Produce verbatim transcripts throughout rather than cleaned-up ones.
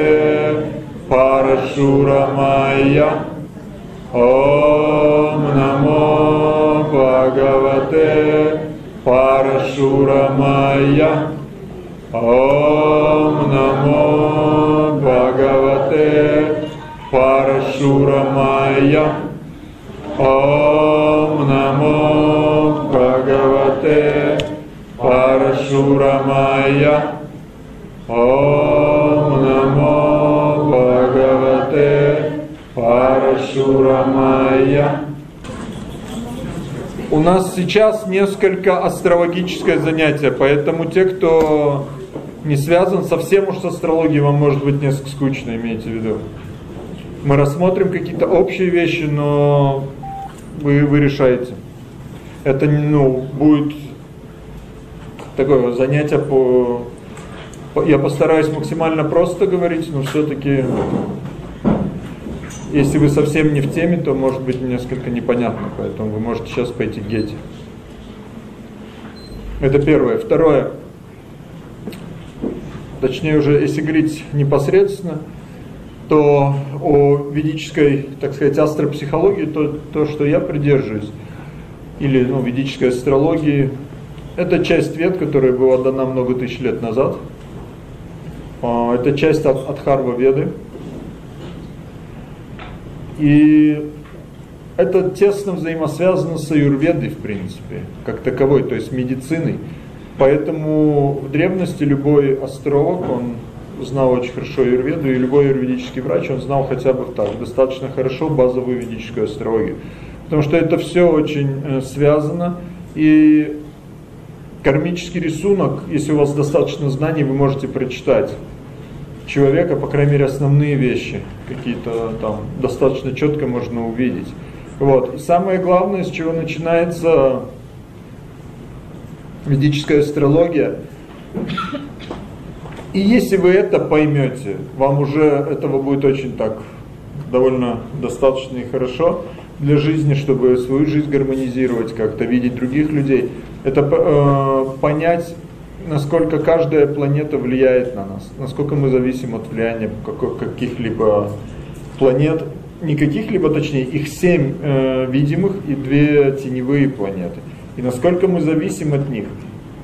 Bhagavate Parashuramaya. Om Namo Bhagavate Parashuramaya. Om Namo Bhagavate Parashuramaya. Om Namo Bhagavate Parashuramaya. Om Namo Bhagavate Парашурамая. У нас сейчас несколько астрологическое занятие, поэтому те, кто не связан совсем уж с астрологией, вам может быть несколько скучно, имейте в виду. Мы рассмотрим какие-то общие вещи, но вы, вы решаете. Это, ну, будет такое занятие по... Я постараюсь максимально просто говорить, но все-таки... Если вы совсем не в теме, то может быть несколько непонятно, поэтому вы можете сейчас пойти к Гете. Это первое. Второе. Точнее уже, если говорить непосредственно, то о ведической, так сказать, астропсихологии, то, то что я придерживаюсь, или ну, ведической астрологии, это часть вед, которая была дана много тысяч лет назад. Это часть от Адхарва-веды. И это тесно взаимосвязано с аюрведой, в принципе, как таковой, то есть медициной. Поэтому в древности любой астролог, он знал очень хорошо аюрведу, и любой аюрведический врач, он знал хотя бы так, достаточно хорошо базовую ведическую астрологию. Потому что это все очень связано, и кармический рисунок, если у вас достаточно знаний, вы можете прочитать человека, по крайней мере, основные вещи какие-то там достаточно четко можно увидеть. Вот. И самое главное, с чего начинается ведическая астрология. И если вы это поймете, вам уже этого будет очень так довольно достаточно и хорошо для жизни, чтобы свою жизнь гармонизировать, как-то видеть других людей. Это э, понять, насколько каждая планета влияет на нас, насколько мы зависим от влияния каких-либо планет, не каких-либо, точнее, их семь э, видимых и две теневые планеты. И насколько мы зависим от них,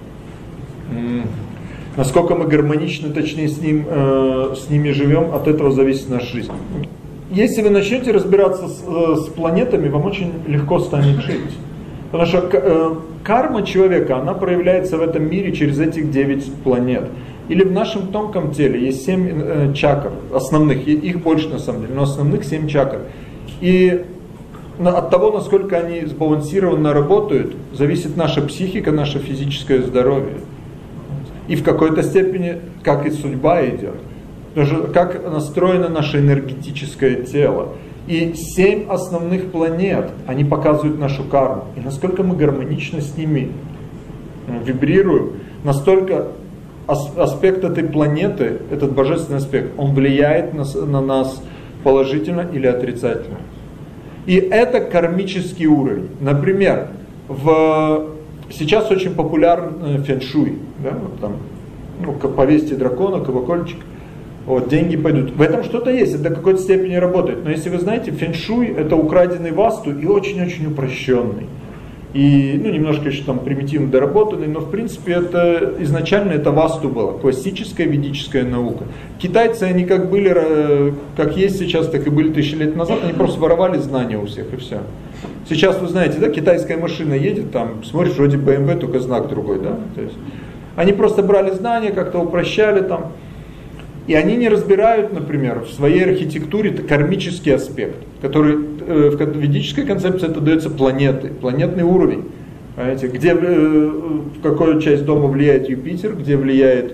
м- насколько мы гармонично, точнее, с, ним, э, с ними живем, от этого зависит наша жизнь. Если вы начнете разбираться с, э, с планетами, вам очень легко станет жить. Потому что э, карма человека, она проявляется в этом мире через этих девять планет. Или в нашем тонком теле есть семь э, чакр, основных, их больше на самом деле, но основных семь чакр. И на, от того, насколько они сбалансированно работают, зависит наша психика, наше физическое здоровье. И в какой-то степени, как и судьба идет. Потому что как настроено наше энергетическое тело. И семь основных планет, они показывают нашу карму. И насколько мы гармонично с ними вибрируем, настолько аспект этой планеты, этот божественный аспект, он влияет на, на нас положительно или отрицательно. И это кармический уровень. Например, в, сейчас очень популярен фэн-шуй. Да? Вот там, ну, повесьте дракона, колокольчик. Вот, деньги пойдут. В этом что-то есть, это до какой-то степени работает. Но если вы знаете, фэн-шуй это украденный васту и очень-очень упрощенный. И, ну, немножко еще там примитивно доработанный, но в принципе это изначально это васту было, классическая ведическая наука. Китайцы, они как были, как есть сейчас, так и были тысячи лет назад, они просто воровали знания у всех и все. Сейчас вы знаете, да, китайская машина едет, там, смотришь, вроде бэ эм вэ, только знак другой, да. То есть, они просто брали знания, как-то упрощали там. И они не разбирают, например, в своей архитектуре кармический аспект, который э, в ведической концепции это дается планеты, планетный уровень. Понимаете, где, э, в какую часть дома влияет Юпитер, где влияет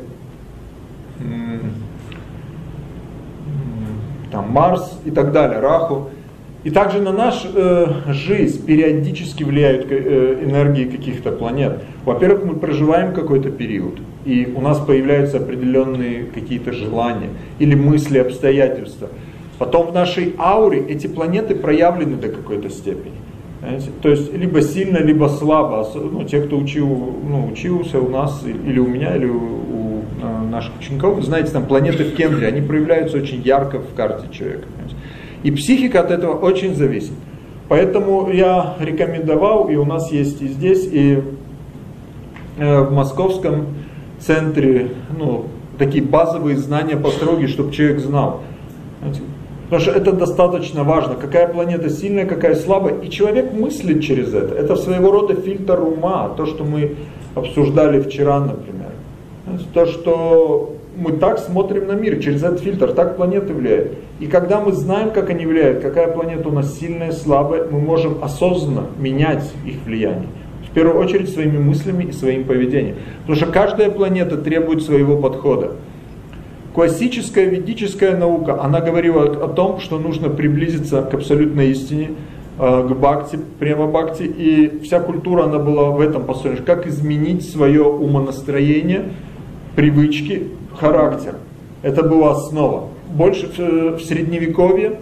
э, там, Марс и так далее, Раху. И также на нашу э, жизнь периодически влияют э, энергии каких-то планет. Во-первых, мы проживаем какой-то период, и у нас появляются определенные какие-то желания или мысли, обстоятельства. Потом в нашей ауре эти планеты проявлены до какой-то степени. Понимаете? То есть либо сильно, либо слабо. Ну, те, кто учил, ну, учился у нас, или у меня, или у, у наших учеников, вы знаете, там планеты в Кембре, они проявляются очень ярко в карте человека. И психика от этого очень зависит. Поэтому я рекомендовал, и у нас есть и здесь, и в московском центре, ну, такие базовые знания по астрологии, чтобы человек знал. Потому что это достаточно важно, какая планета сильная, какая слабая, и человек мыслит через это. Это своего рода фильтр ума, то, что мы обсуждали вчера, например. То, что мы так смотрим на мир, через этот фильтр, так планеты влияют. И когда мы знаем, как они влияют, какая планета у нас сильная, слабая, мы можем осознанно менять их влияние. В первую очередь своими мыслями и своим поведением. Потому что каждая планета требует своего подхода. Классическая ведическая наука, она говорила о том, что нужно приблизиться к абсолютной истине, к бхакти, према бхакти, и вся культура, она была в этом построена. Как изменить свое умонастроение, привычки, характер. Это была основа. Больше в средневековье,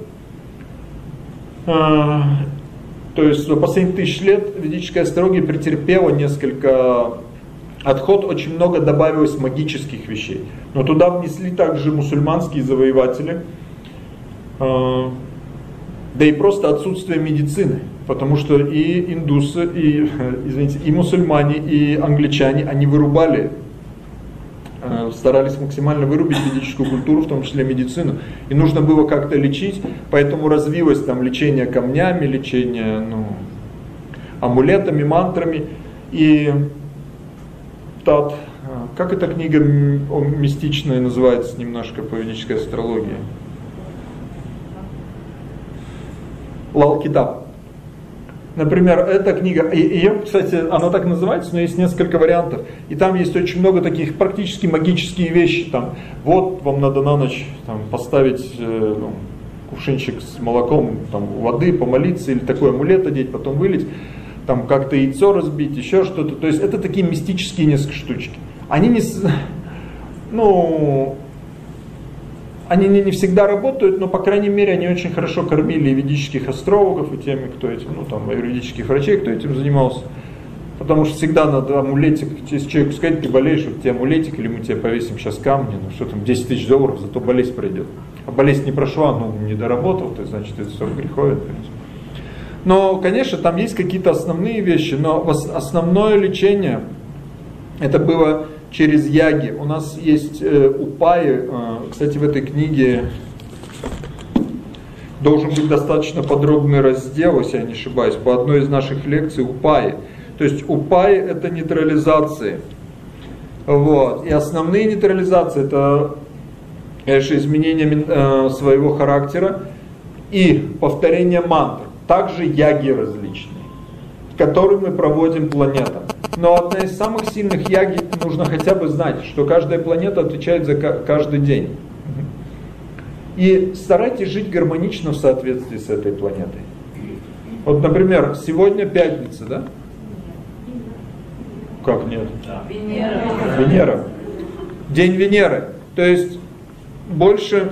то есть за последние тысячи лет ведическая астрология претерпела несколько отход, очень много добавилось магических вещей. Но туда внесли также мусульманские завоеватели, да и просто отсутствие медицины. Потому что и индусы, и, извините, и мусульмане, и англичане, они вырубали, старались максимально вырубить ведическую культуру, в том числе медицину. И нужно было как-то лечить, поэтому развилось там лечение камнями, лечение, ну, амулетами, мантрами. И тат, как эта книга мистичная называется немножко по ведической астрологии? Лал-Китаб. Например, эта книга, ее, кстати, она так называется, но есть несколько вариантов. И там есть очень много таких практически магические вещи. Там, вот вам надо на ночь там, поставить э, ну, кувшинчик с молоком там, воды, помолиться, или такой амулет одеть, потом вылить, там как-то яйцо разбить, еще что-то. То есть это такие мистические несколько штучки. Они не, ну, они не, не всегда работают, но, по крайней мере, они очень хорошо кормили и ведических астрологов, и теми, кто этим, ну, там, юридических врачей, кто этим занимался. Потому что всегда надо амулетик, если человеку сказать, ты болеешь, вот тебе амулетик, или мы тебе повесим сейчас камни, ну, что там, десять тысяч долларов, зато болезнь пройдет. А болезнь не прошла, ну, не доработал, то значит, это все греховит. Но, конечно, там есть какие-то основные вещи, но основное лечение, это было через яги. У нас есть э, упаи, э, кстати, в этой книге должен быть достаточно подробный раздел, если я не ошибаюсь, по одной из наших лекций упаи. То есть упаи это нейтрализации. Вот. И основные нейтрализации это, конечно, изменение э, своего характера и повторение мантр. Также яги различные, которые мы проводим планетам. Но одна из самых сильных яги, нужно хотя бы знать, что каждая планета отвечает за каждый день. И старайтесь жить гармонично в соответствии с этой планетой. Вот, например, сегодня пятница, да? Как нет? Венера. Венера. День Венеры. То есть больше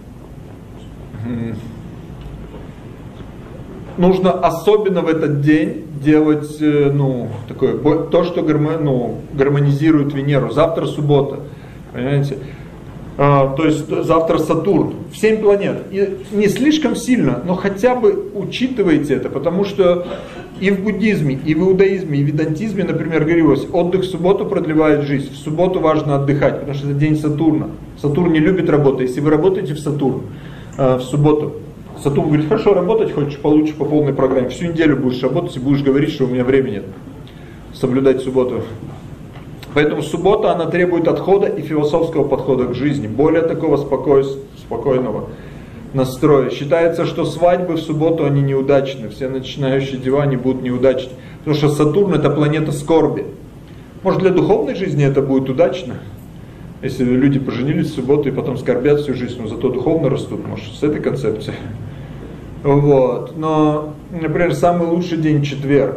нужно особенно в этот день делать, ну, такое, то, что гармо, ну, гармонизирует Венеру. Завтра суббота, понимаете? А, то есть завтра Сатурн. В семь планет. И не слишком сильно, но хотя бы учитывайте это, потому что и в буддизме, и в иудаизме, и в ведантизме, например, говорилось, отдых в субботу продлевает жизнь. В субботу важно отдыхать, потому что это день Сатурна. Сатурн не любит работать. Если вы работаете в Сатурн, в субботу, Сатурн говорит, хорошо, работать хочешь, получишь по полной программе. Всю неделю будешь работать и будешь говорить, что у меня времени нет. Соблюдать субботу. Поэтому суббота, она требует отхода и философского подхода к жизни. Более такого спокой, спокойного настроя. Считается, что свадьбы в субботу, они неудачны. Все начинающие дела, они будут неудачны. Потому что Сатурн это планета скорби. Может, для духовной жизни это будет удачно. Если люди поженились в субботу и потом скорбят всю жизнь, но зато духовно растут, может, с этой концепцией. Вот. Но, например, самый лучший день четверг.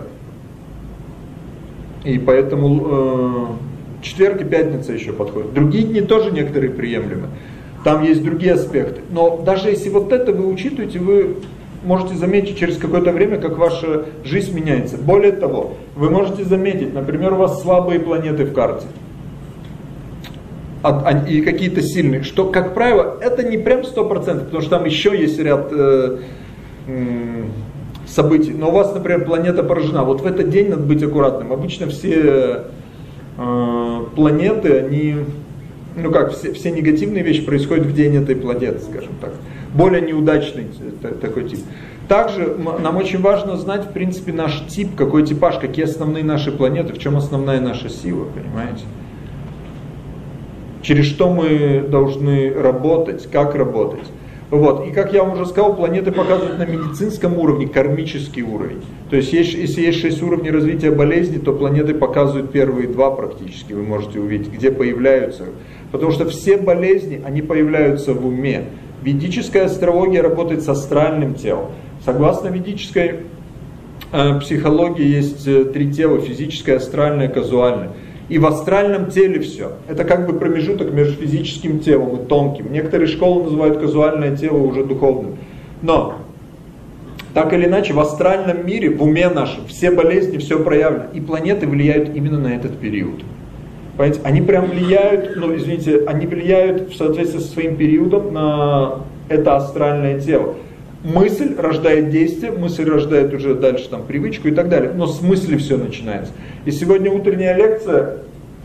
И поэтому э, четверг и пятница еще подходят. Другие дни тоже некоторые приемлемы. Там есть другие аспекты. Но даже если вот это вы учитываете, вы можете заметить через какое-то время, как ваша жизнь меняется. Более того, вы можете заметить, например, у вас слабые планеты в карте. и какие-то сильные, что, как правило, это не прям сто процентов, потому что там еще есть ряд э, э, событий. Но у вас, например, планета поражена. Вот в этот день надо быть аккуратным. Обычно все э, планеты, они, ну как, все, все негативные вещи происходят в день этой планеты, скажем так. Более неудачный такой тип. Также нам очень важно знать, в принципе, наш тип, какой типаж, какие основные наши планеты, в чем основная наша сила, понимаете? Через что мы должны работать, как работать. Вот. И как я вам уже сказал, планеты показывают на медицинском уровне кармический уровень. То есть, если есть шесть уровней развития болезни, то планеты показывают первые два практически, вы можете увидеть, где появляются. Потому что все болезни, они появляются в уме. Ведическая астрология работает с астральным телом. Согласно ведической э, психологии есть э, три тела: физическое, астральное, казуальное. И в астральном теле все. Это как бы промежуток между физическим телом и тонким. Некоторые школы называют казуальное тело уже духовным. Но, так или иначе, в астральном мире, в уме нашем, все болезни, все проявлено. И планеты влияют именно на этот период. Понимаете? Они прям влияют, ну извините, они влияют в соответствии со своим периодом на это астральное тело. Мысль рождает действие, мысль рождает уже дальше там привычку и так далее. Но с мысли все начинается. И сегодня утренняя лекция,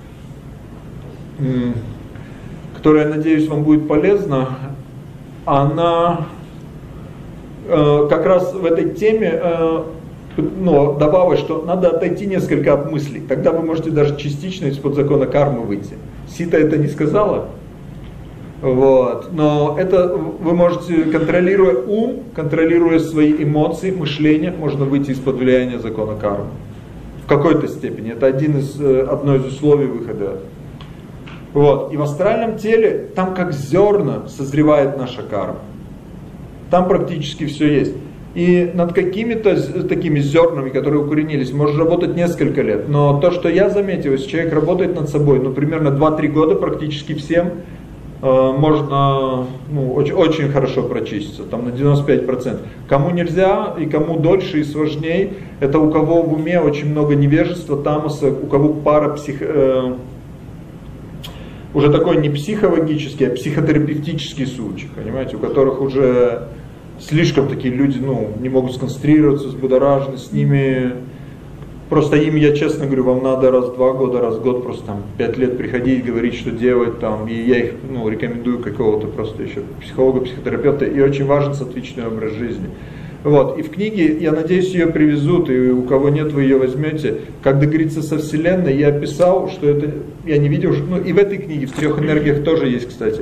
которая, надеюсь, вам будет полезна, она э, как раз в этой теме э, ну, добавила, что надо отойти несколько от мыслей. Тогда вы можете даже частично из-под закона кармы выйти. Сита это не сказала. Вот. Но это вы можете, контролируя ум, контролируя свои эмоции, мышление, можно выйти из-под влияния закона кармы. В какой-то степени. Это один из, одно из условий выхода. Вот. И в астральном теле, там как зерна созревает наша карма. Там практически все есть. И над какими-то такими зернами, которые укоренились, можно работать несколько лет. Но то, что я заметил, если человек работает над собой, ну, примерно два-три года практически всем, можно ну, очень, очень хорошо прочиститься, там на девяносто пять процентов. Кому нельзя и кому дольше и сложнее, это у кого в уме очень много невежества, тамаса, у кого парапсих, э, уже такой не психологический, а психотерапевтический случай, понимаете, у которых уже слишком такие люди ну, не могут сконцентрироваться, взбудоражены, с ними. Просто им, я честно говорю, вам надо раз в два года, раз в год, просто там пять лет приходить, говорить, что делать там. И я их ну, рекомендую какого-то просто еще психолога, психотерапевта. И очень важен соответственный образ жизни. Вот. И в книге, я надеюсь, ее привезут, и у кого нет, вы ее возьмете. Как договориться со Вселенной, я описал, что это, я не видел, ну и в этой книге, в трех энергиях тоже есть, кстати,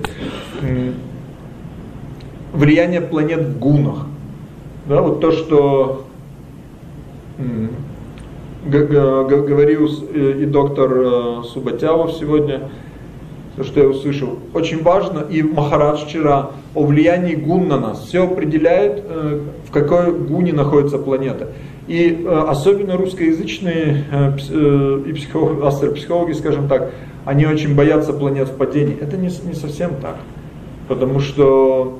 влияние планет в гунах. Да, вот то, что говорил и доктор Субатявов сегодня, то, что я услышал, очень важно, и Махарадж вчера, о влиянии гун на нас. Все определяет, в какой гуне находится планета. И особенно русскоязычные и психологи, астропсихологи, скажем так, они очень боятся планет в падении. Это не, не совсем так. Потому что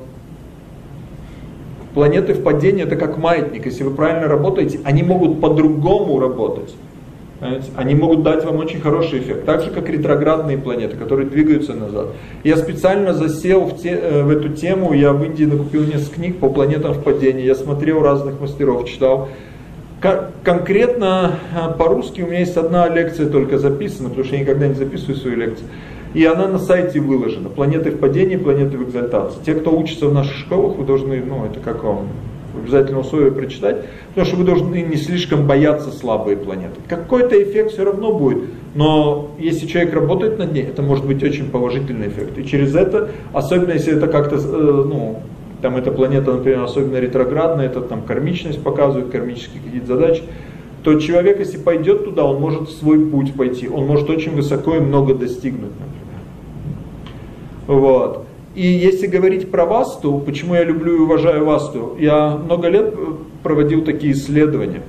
планеты в падении это как маятник. Если вы правильно работаете, они могут по-другому работать. Понимаете? Они могут дать вам очень хороший эффект. Так же, как ретроградные планеты, которые двигаются назад. Я специально засел в, те, в эту тему. Я в Индии накупил несколько книг по планетам в падении. Я смотрел разных мастеров, читал. Конкретно по-русски у меня есть одна лекция только записана, потому что я никогда не записываю свои лекции. И она на сайте выложена. Планеты в падении, планеты в экзальтации. Те, кто учится в наших школах, вы должны, ну это как вам, обязательно условие прочитать, потому что вы должны не слишком бояться слабые планеты. Какой-то эффект все равно будет, но если человек работает над ней, это может быть очень положительный эффект. И через это, особенно если это как-то, ну, там эта планета, например, особенно ретроградная, это там кармичность показывает, кармические какие-то задачи, то человек, если пойдет туда, он может в свой путь пойти, он может очень высоко и много достигнуть, например. Вот. И если говорить про васту, почему я люблю и уважаю васту, я много лет проводил такие исследования,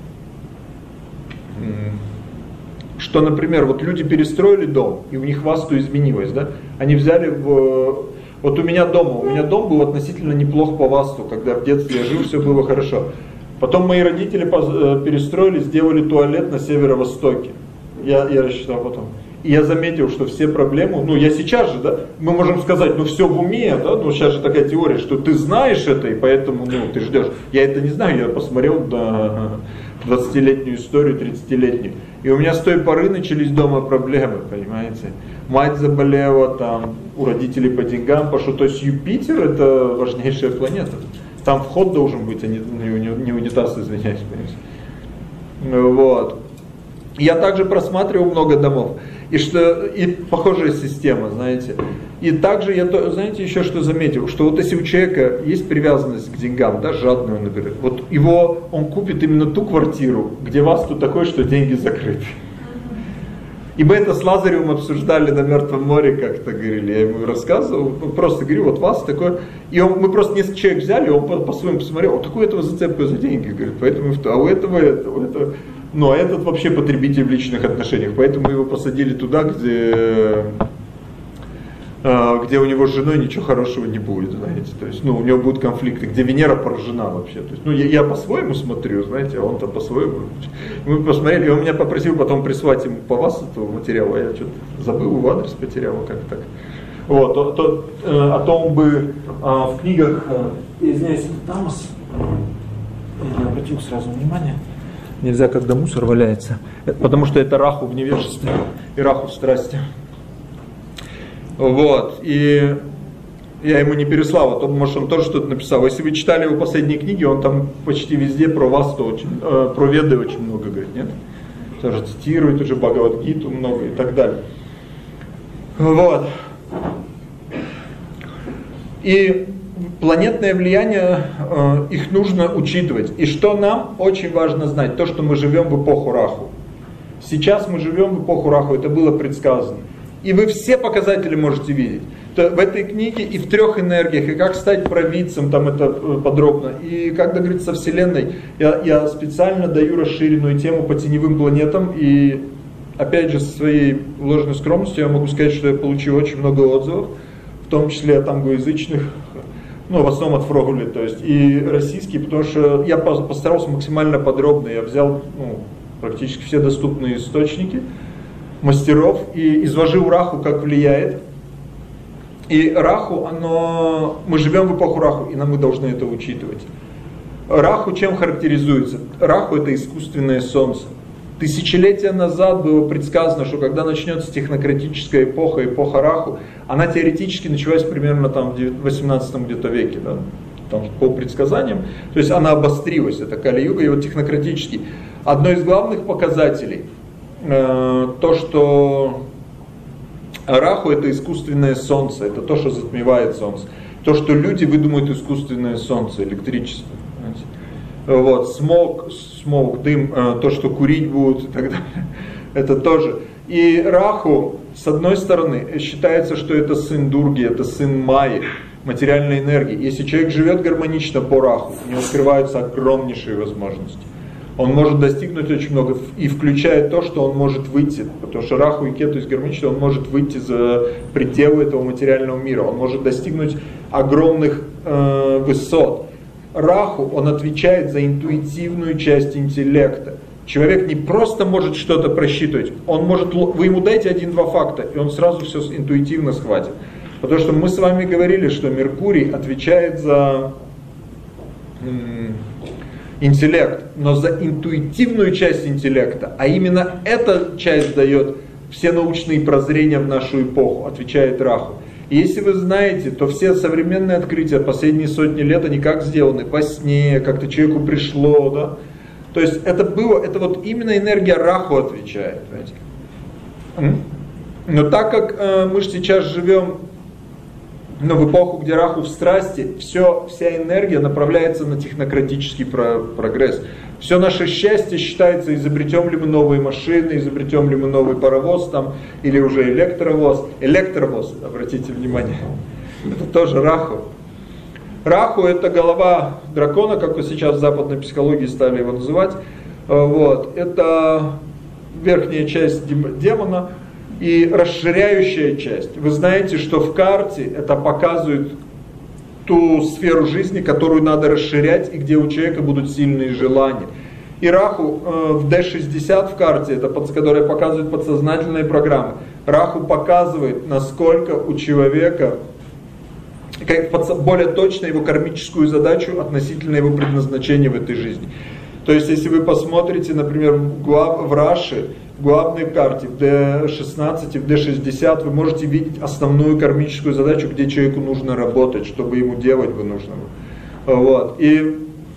что, например, вот люди перестроили дом, и у них васту изменилось, да? Они взяли в... Вот у меня дома, у меня дом был относительно неплох по васту, когда в детстве я жил, все было хорошо. Потом мои родители перестроили, сделали туалет на северо-востоке. Я, я рассчитал потом. И я заметил, что все проблемы, ну я сейчас же, да, мы можем сказать, ну все в уме, да, ну сейчас же такая теория, что ты знаешь это, и поэтому, ну, ты ждешь. Я это не знаю, я посмотрел на двадцатилетнюю историю, тридцатилетнюю. И у меня с той поры начались дома проблемы, понимаете. Мать заболела, там, у родителей по деньгам пошло. То есть Юпитер это важнейшая планета. Там вход должен быть, а не, не унитаз, извиняюсь, понимаете. Вот. Я также просматривал много домов. И что и похожая система, знаете. И также я, знаете, еще что заметил, что вот если у человека есть привязанность к деньгам, да, жадную, например, вот его, он купит именно ту квартиру, где вас тут такое, что деньги закрыты. И мы это с Лазаревым обсуждали на Мертвом море, как-то говорили, я ему рассказывал, ну, просто говорю, вот вас такое, и он, мы просто несколько человек взяли, он по- по-своему посмотрел, вот такую этого зацепку за деньги, говорит, поэтому, а у этого, этого, у этого. Ну, а этот вообще потребитель в личных отношениях, поэтому его посадили туда, где, где у него с женой ничего хорошего не будет, знаете, то есть, ну, у него будут конфликты, где Венера поражена вообще, то есть, ну, я, я по-своему смотрю, знаете, а он-то по-своему. Мы посмотрели, и он меня попросил потом прислать ему по вас этого материала, я что-то забыл, его адрес потерял, как так. Вот, то, то, о том бы а, в книгах, извиняюсь, Тамас, я не обратил сразу внимания. Нельзя, когда мусор валяется, потому что это Раху в невежестве и Раху в страсти. Вот, и я ему не переслал, а то, может, он тоже что-то написал. Если вы читали его последние книги, он там почти везде про вас, то очень, э, про Веды очень много говорит, нет? Тоже цитирует уже Бхагавад-гиту много и так далее. Вот. И планетное влияние, э, их нужно учитывать. И что нам очень важно знать, то, что мы живем в эпоху Раху. Сейчас мы живем в эпоху Раху, это было предсказано. И вы все показатели можете видеть. То в этой книге и в трех энергиях, и как стать провидцем, там это подробно. И как договориться со Вселенной, я, я специально даю расширенную тему по теневым планетам. И опять же, со своей ложной скромностью я могу сказать, что я получил очень много отзывов, в том числе от англоязычных, ну, в основном от Фрогули, то есть, и российские, потому что я постарался максимально подробно, я взял, ну, практически все доступные источники, мастеров, и изложил Раху, как влияет. И Раху, оно, мы живем в эпоху Раху, и нам мы должны это учитывать. Раху чем характеризуется? Раху это искусственное солнце. Тысячелетия назад было предсказано, что когда начнется технократическая эпоха, эпоха Раху, она теоретически началась примерно там в восемнадцатом где-то веке, да, там, по предсказаниям. То есть она обострилась, это Кали-юга, и вот технократический. Одно из главных показателей, э, то, что Раху это искусственное солнце, это то, что затмевает солнце. То, что люди выдумают искусственное солнце, электричество. Понимаете? Вот, смог, смог, дым, то, что курить будут и так далее, это тоже. И Раху, с одной стороны, считается, что это сын Дурги, это сын Майи, материальной энергии. Если человек живет гармонично по Раху, у него открываются огромнейшие возможности. Он может достигнуть очень много, и включает то, что он может выйти, потому что Раху и Кету из гармонично, он может выйти за пределы этого материального мира, он может достигнуть огромных э, высот. Раху, он отвечает за интуитивную часть интеллекта. Человек не просто может что-то просчитывать, он может, вы ему дайте один-два факта, и он сразу все интуитивно схватит. Потому что мы с вами говорили, что Меркурий отвечает за м- интеллект, но за интуитивную часть интеллекта, а именно эта часть дает все научные прозрения в нашу эпоху, отвечает Раху. И если вы знаете, то все современные открытия последние сотни лет, они как сделаны? Во сне, как-то человеку пришло, да? То есть это было, это вот именно энергия Раху отвечает, понимаете? Но так как э, мы же сейчас живем, ну, в эпоху, где Раху в страсти, все, вся энергия направляется на технократический про- прогресс. Все наше счастье считается, изобретем ли мы новые машины, изобретем ли мы новый паровоз там, или уже электровоз. Электровоз, обратите внимание, это тоже Раху. Раху это голова дракона, как вы сейчас в западной психологии стали его называть. Вот. Это верхняя часть демона и расширяющая часть. Вы знаете, что в карте это показывает ту сферу жизни, которую надо расширять, и где у человека будут сильные желания. И Раху э, в дэ шестьдесят в карте, это под, которая показывает подсознательные программы, Раху показывает, насколько у человека, как более точно его кармическую задачу относительно его предназначения в этой жизни. То есть, если вы посмотрите, например, в Раши, в главной карте, в дэ шестнадцать и в дэ шестьдесят, вы можете видеть основную кармическую задачу, где человеку нужно работать, чтобы ему делать бы нужно. Вот. И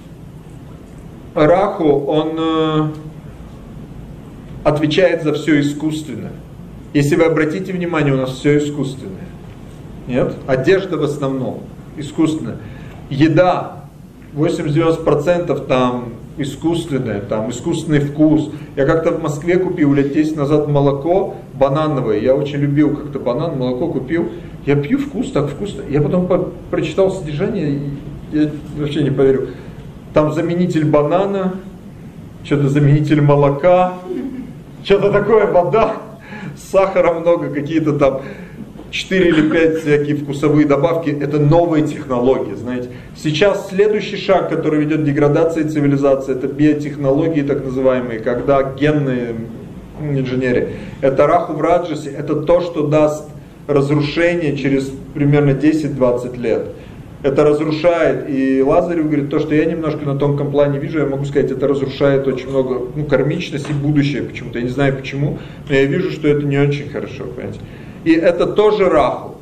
Раху, он э, отвечает за все искусственное. Если вы обратите внимание, у нас все искусственное. Нет? Одежда в основном искусственная. Еда восемьдесят-девяносто процентов там искусственное, там искусственный вкус. Я как-то в Москве купил лет десять назад молоко банановое. Я очень любил как-то банан, молоко купил. Я пью, вкус, так вкусно. Я потом по- прочитал содержание, и я вообще не поверю. Там заменитель банана, что-то заменитель молока, что-то такое, вода, сахара много, какие-то там четыре или пять всякие вкусовые добавки. Это новые технологии, знаете. Сейчас следующий шаг, который ведет к деградации цивилизации, это биотехнологии так называемые, когда генные инженерия. Это Раху в Раджасе, это то, что даст разрушение через примерно десять-двадцать лет. Это разрушает, и Лазарев говорит, то, что я немножко на тонком плане вижу, я могу сказать, это разрушает очень много, ну, кармичность и будущее почему-то. Я не знаю почему, но я вижу, что это не очень хорошо, понимаете. И это тоже Раху.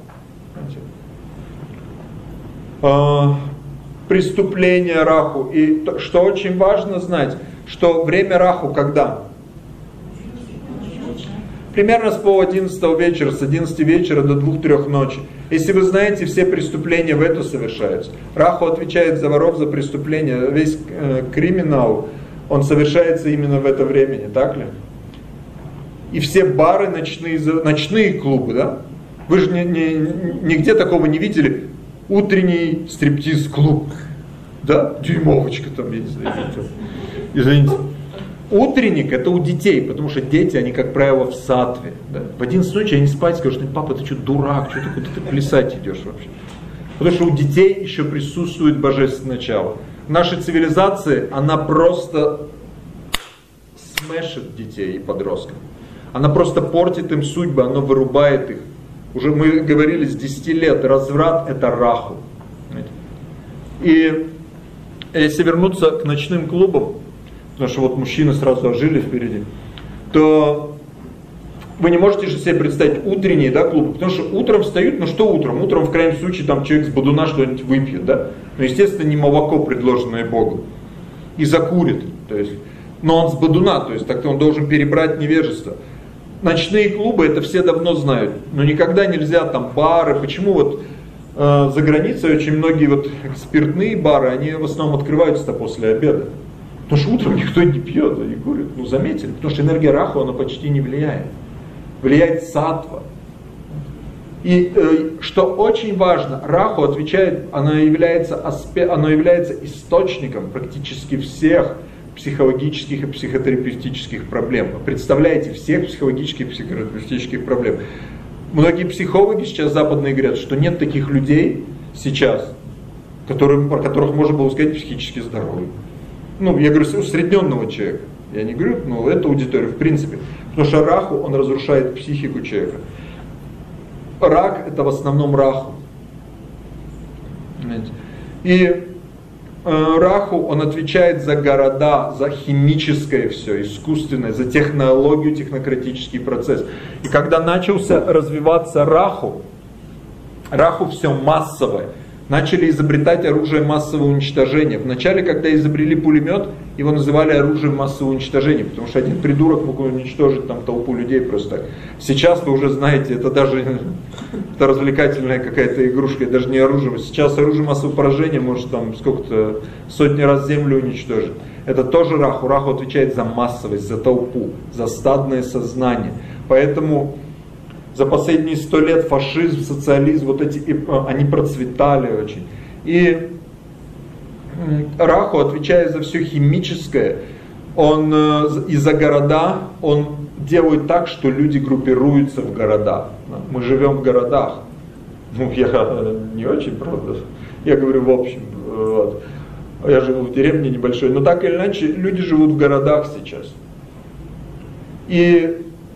А, преступление Раху. И то, что очень важно знать, что время Раху когда? Примерно с пол одиннадцатого вечера, с одиннадцати вечера до двух-трех ночи. Если вы знаете, все преступления в это совершаются. Раху отвечает за воров, за преступления. Весь э, криминал, он совершается именно в это время, не так ли? И все бары, ночные, ночные клубы, да? Вы же не, не, нигде такого не видели. Утренний стриптиз-клуб, да? Дюймовочка там, я не знаю, извините. Утренник это у детей, потому что дети, они, как правило, в сатве. Да? В одиннадцать ночи они спать скажут, папа, ты что, дурак, что ты куда ты плясать идешь вообще? Потому что у детей еще присутствует божественное начало. В нашей цивилизации она просто смешит детей и подростков. Она просто портит им судьбы, она вырубает их. Уже мы говорили с десяти лет, разврат это Раху. И если вернуться к ночным клубам, потому что вот мужчины сразу ожили впереди, то вы не можете же себе представить утренние, да, клубы, потому что утром встают, ну что утром? Утром в крайнем случае там человек с бодуна что-нибудь выпьет, да? Но естественно не молоко, предложенное Богу, и закурит, то есть, но он с бодуна, то есть так-то он должен перебрать невежество. Ночные клубы это все давно знают, но никогда нельзя там бары, почему вот э, за границей очень многие вот спиртные бары, они в основном открываются после обеда. Потому что утром никто не пьет, не курит. Ну, заметили? Потому что энергия Раху, она почти не влияет. Влияет саттва. И э, что очень важно, Раху отвечает, она является, аспе, она является источником практически всех психологических и психотерапевтических проблем. Вы представляете, всех психологических и психотерапевтических проблем. Многие психологи сейчас западные говорят, что нет таких людей сейчас, которые, про которых можно было сказать психически здоровые. Ну, я говорю, усредненного человека. Я не говорю, ну, это аудитория в принципе. Потому что Раху, он разрушает психику человека. Рак это в основном Раху. И э, Раху, он отвечает за города, за химическое все, искусственное, за технологию, технократический процесс. И когда начался развиваться Раху, Раху все массовое. Начали изобретать оружие массового уничтожения. Вначале, когда изобрели пулемет, его называли оружием массового уничтожения, потому что один придурок мог уничтожить там толпу людей просто так. Сейчас вы уже знаете, это даже это развлекательная какая-то игрушка, это даже не оружие. Сейчас оружие массового поражения может там сколько-то сотни раз землю уничтожить. Это тоже Раху. Раху отвечает за массовость, за толпу, за стадное сознание. Поэтому за последние сто лет фашизм, социализм, вот эти, они процветали очень. И Раху, отвечая за все химическое, он и за города, он делает так, что люди группируются в городах. Мы живем в городах. Ну, я не очень, правда. Я говорю в общем. Вот. Я живу в деревне небольшой. Но так или иначе, люди живут в городах сейчас. И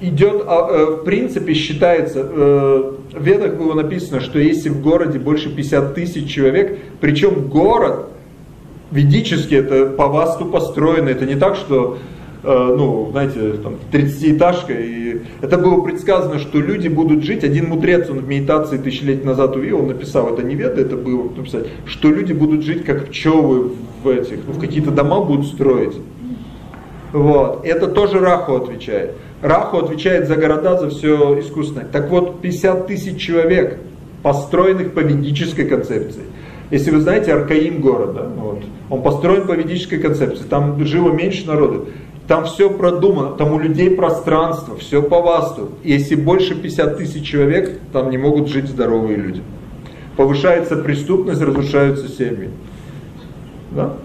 идет, в принципе, считается, в Ведах было написано, что если в городе больше пятидесяти тысяч человек, причем город ведический, это по васту построено, это не так, что, ну, знаете, там, тридцатиэтажка, и это было предсказано, что люди будут жить, один мудрец, он в медитации тысячи лет назад увидел, он написал, это не Веда, это было написать, что люди будут жить как пчелы в этих, в какие-то дома будут строить. Вот, это тоже Раху отвечает. Раху отвечает за города, за все искусственное. Так вот, пятьдесят тысяч человек, построенных по ведической концепции. Если вы знаете Аркаим город, да, вот, он построен по ведической концепции, там жило меньше народу, там все продумано, там у людей пространство, все по васту. И если больше пятидесяти тысяч человек, там не могут жить здоровые люди. Повышается преступность, разрушаются семьи. Да?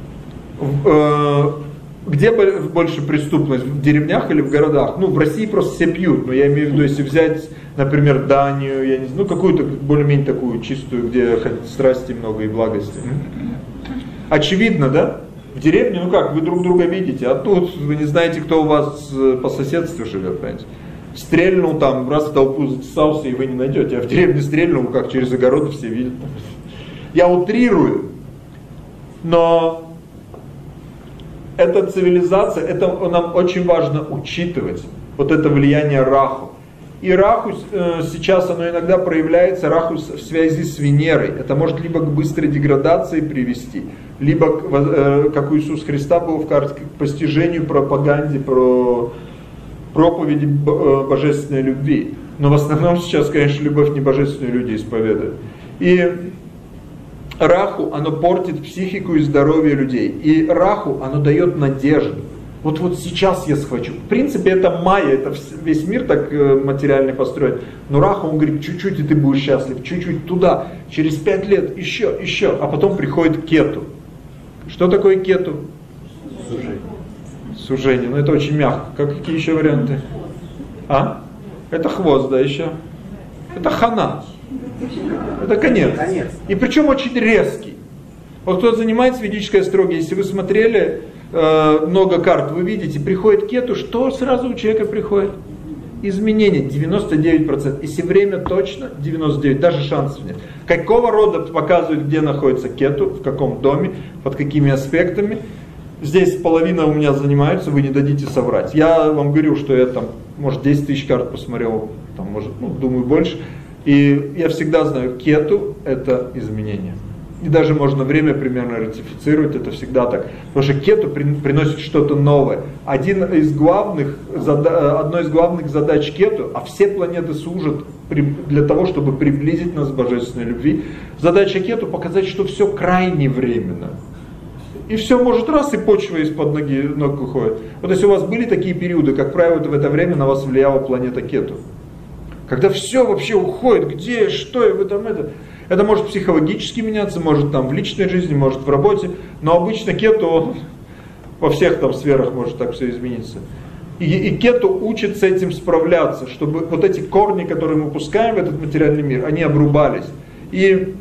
Где больше преступность, в деревнях или в городах? Ну, в России просто все пьют, но я имею в виду, если взять, например, Данию, я не знаю, ну, какую-то более-менее такую чистую, где страсти много и благости. Очевидно, да? В деревне, ну как, вы друг друга видите, а тут вы не знаете, кто у вас по соседству живет, понимаете? Стрельнул там, раз в толпу затесался, и вы не найдете, а в деревне стрельнул, как через огород все видят. Я утрирую, но эта цивилизация, это нам очень важно учитывать, вот это влияние Раху. И Раху э, сейчас оно иногда проявляется, Раху в связи с Венерой. Это может либо к быстрой деградации привести, либо, э, как у Иисуса Христа было в карте, к постижению, пропаганде, про проповеди божественной любви. Но в основном сейчас, конечно, любовь не божественную люди исповедуют. И Раху, оно портит психику и здоровье людей. И Раху, оно дает надежду. Вот, вот сейчас я схвачу. В принципе, это майя, это весь мир так материально построен. Но Раху, он говорит, чуть-чуть и ты будешь счастлив, чуть-чуть туда, через пять лет, еще, еще. А потом приходит Кету. Что такое Кету? Сужение. Сужение, ну это очень мягко. Как, какие еще варианты? А? Это хвост, да, еще? Это хана. Это конец. конец. И причем очень резкий. Вот кто занимается ведической астрологией, если вы смотрели э, много карт, вы видите, приходит Кету, что сразу у человека приходит? Изменения девяносто девять процентов. Если время точно, девяносто девять процентов, даже шансов нет. Какого рода показывает, где находится Кету, в каком доме, под какими аспектами. Здесь половина у меня занимаются, вы не дадите соврать. Я вам говорю, что я там, может, десять тысяч карт посмотрел, там, может, ну, думаю, больше. И я всегда знаю, Кету – это изменение. И даже можно время примерно ратифицировать, это всегда так. Потому что Кету приносит что-то новое. Один из главных, одной из главных задач Кету, а все планеты служат для того, чтобы приблизить нас к божественной любви. Задача Кету – показать, что все крайне временно. И все может раз, и почва из-под ноги ног уходит. Вот если у вас были такие периоды, как правило, в это время на вас влияла планета Кету. Когда все вообще уходит, где, что, и вы там это. Это может психологически меняться, может там в личной жизни, может в работе. Но обычно Кету, он во всех там сферах может так все измениться. И, и Кету учит с этим справляться, чтобы вот эти корни, которые мы пускаем в этот материальный мир, они обрубались. И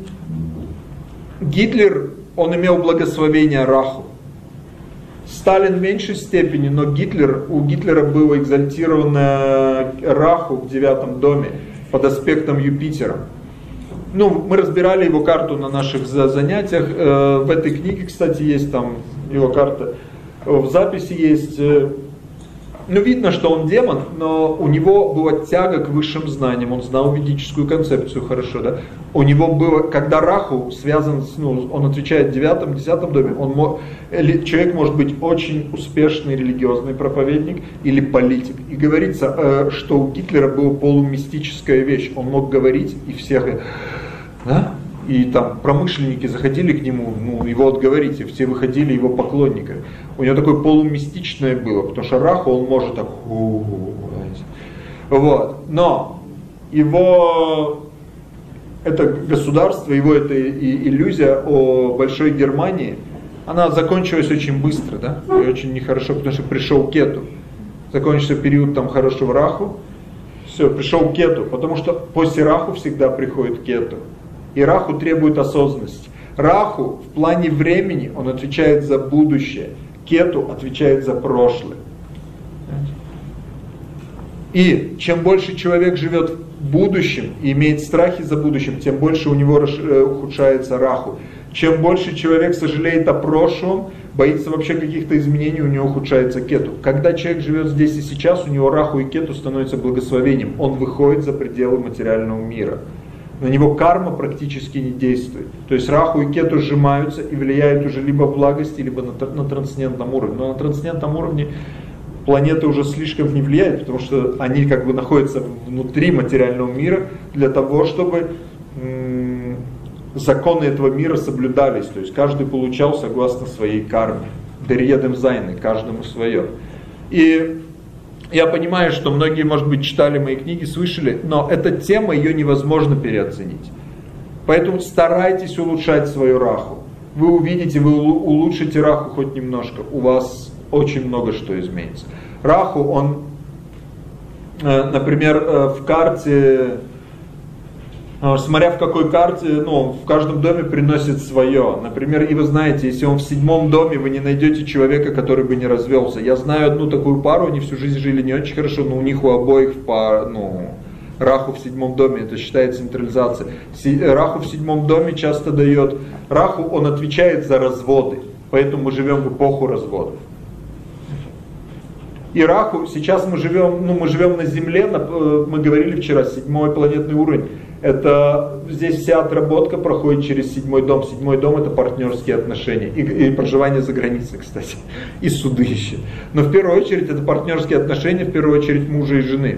Гитлер, он имел благословение Раху. Сталин в меньшей степени, но Гитлер, у Гитлера было экзальтированное Раху в девятом доме под аспектом Юпитера. Ну, мы разбирали его карту на наших занятиях. В этой книге, кстати, есть там его карта. В записи есть. Ну, видно, что он демон, но у него была тяга к высшим знаниям. Он знал ведическую концепцию хорошо, да. У него было, когда Раху связан с, ну, он отвечает в девятом, десятом доме, он мог, человек может быть очень успешный религиозный проповедник или политик. И говорится, что у Гитлера была полумистическая вещь. Он мог говорить, и всех, да? И там промышленники заходили к нему, ну, его отговорить, и все выходили его поклонниками. У него такое полумистичное было, потому что Раху, он может так, вот. Но его, это государство, его эта иллюзия о большой Германии, она закончилась очень быстро, да, и очень нехорошо, потому что пришел Кету. Закончился период там хорошего Раху, все, пришел Кету, потому что после Раху всегда приходит Кету. И Раху требует осознанности. Раху в плане времени, он отвечает за будущее. Кету отвечает за прошлое. И чем больше человек живет в будущем и имеет страхи за будущим, тем больше у него ухудшается раху. Чем больше человек сожалеет о прошлом, боится вообще каких-то изменений, у него ухудшается кету. Когда человек живет здесь и сейчас, у него раху и кету становятся благословением. Он выходит за пределы материального мира. На него карма практически не действует. То есть раху и кету сжимаются и влияют уже либо в благости, либо на, на трансцендентном уровне. Но на трансцендентном уровне планеты уже слишком не влияют, потому что они как бы находятся внутри материального мира для того, чтобы м- законы этого мира соблюдались. То есть каждый получал согласно своей карме. Дерьедем зайны, каждому свое. И я понимаю, что многие, может быть, читали мои книги, слышали, но эта тема, ее невозможно переоценить. Поэтому старайтесь улучшать свою раху. Вы увидите, вы улучшите раху хоть немножко, у вас очень много что изменится. Раху, он, например, в карте, смотря в какой карте, ну, в каждом доме приносит свое. Например, и вы знаете, если он в седьмом доме, вы не найдете человека, который бы не развелся. Я знаю одну такую пару, они всю жизнь жили не очень хорошо, но у них у обоих пар, ну, раху в седьмом доме, это считается нейтрализация. Раху в седьмом доме часто дает, раху, он отвечает за разводы, поэтому мы живем в эпоху разводов. И раху, сейчас мы живем, ну, мы живем на Земле, мы говорили вчера, седьмой планетный уровень. Это здесь вся отработка проходит через седьмой дом. Седьмой дом это партнерские отношения и, и проживание за границей, кстати, и суды еще. Но в первую очередь это партнерские отношения, в первую очередь мужа и жены.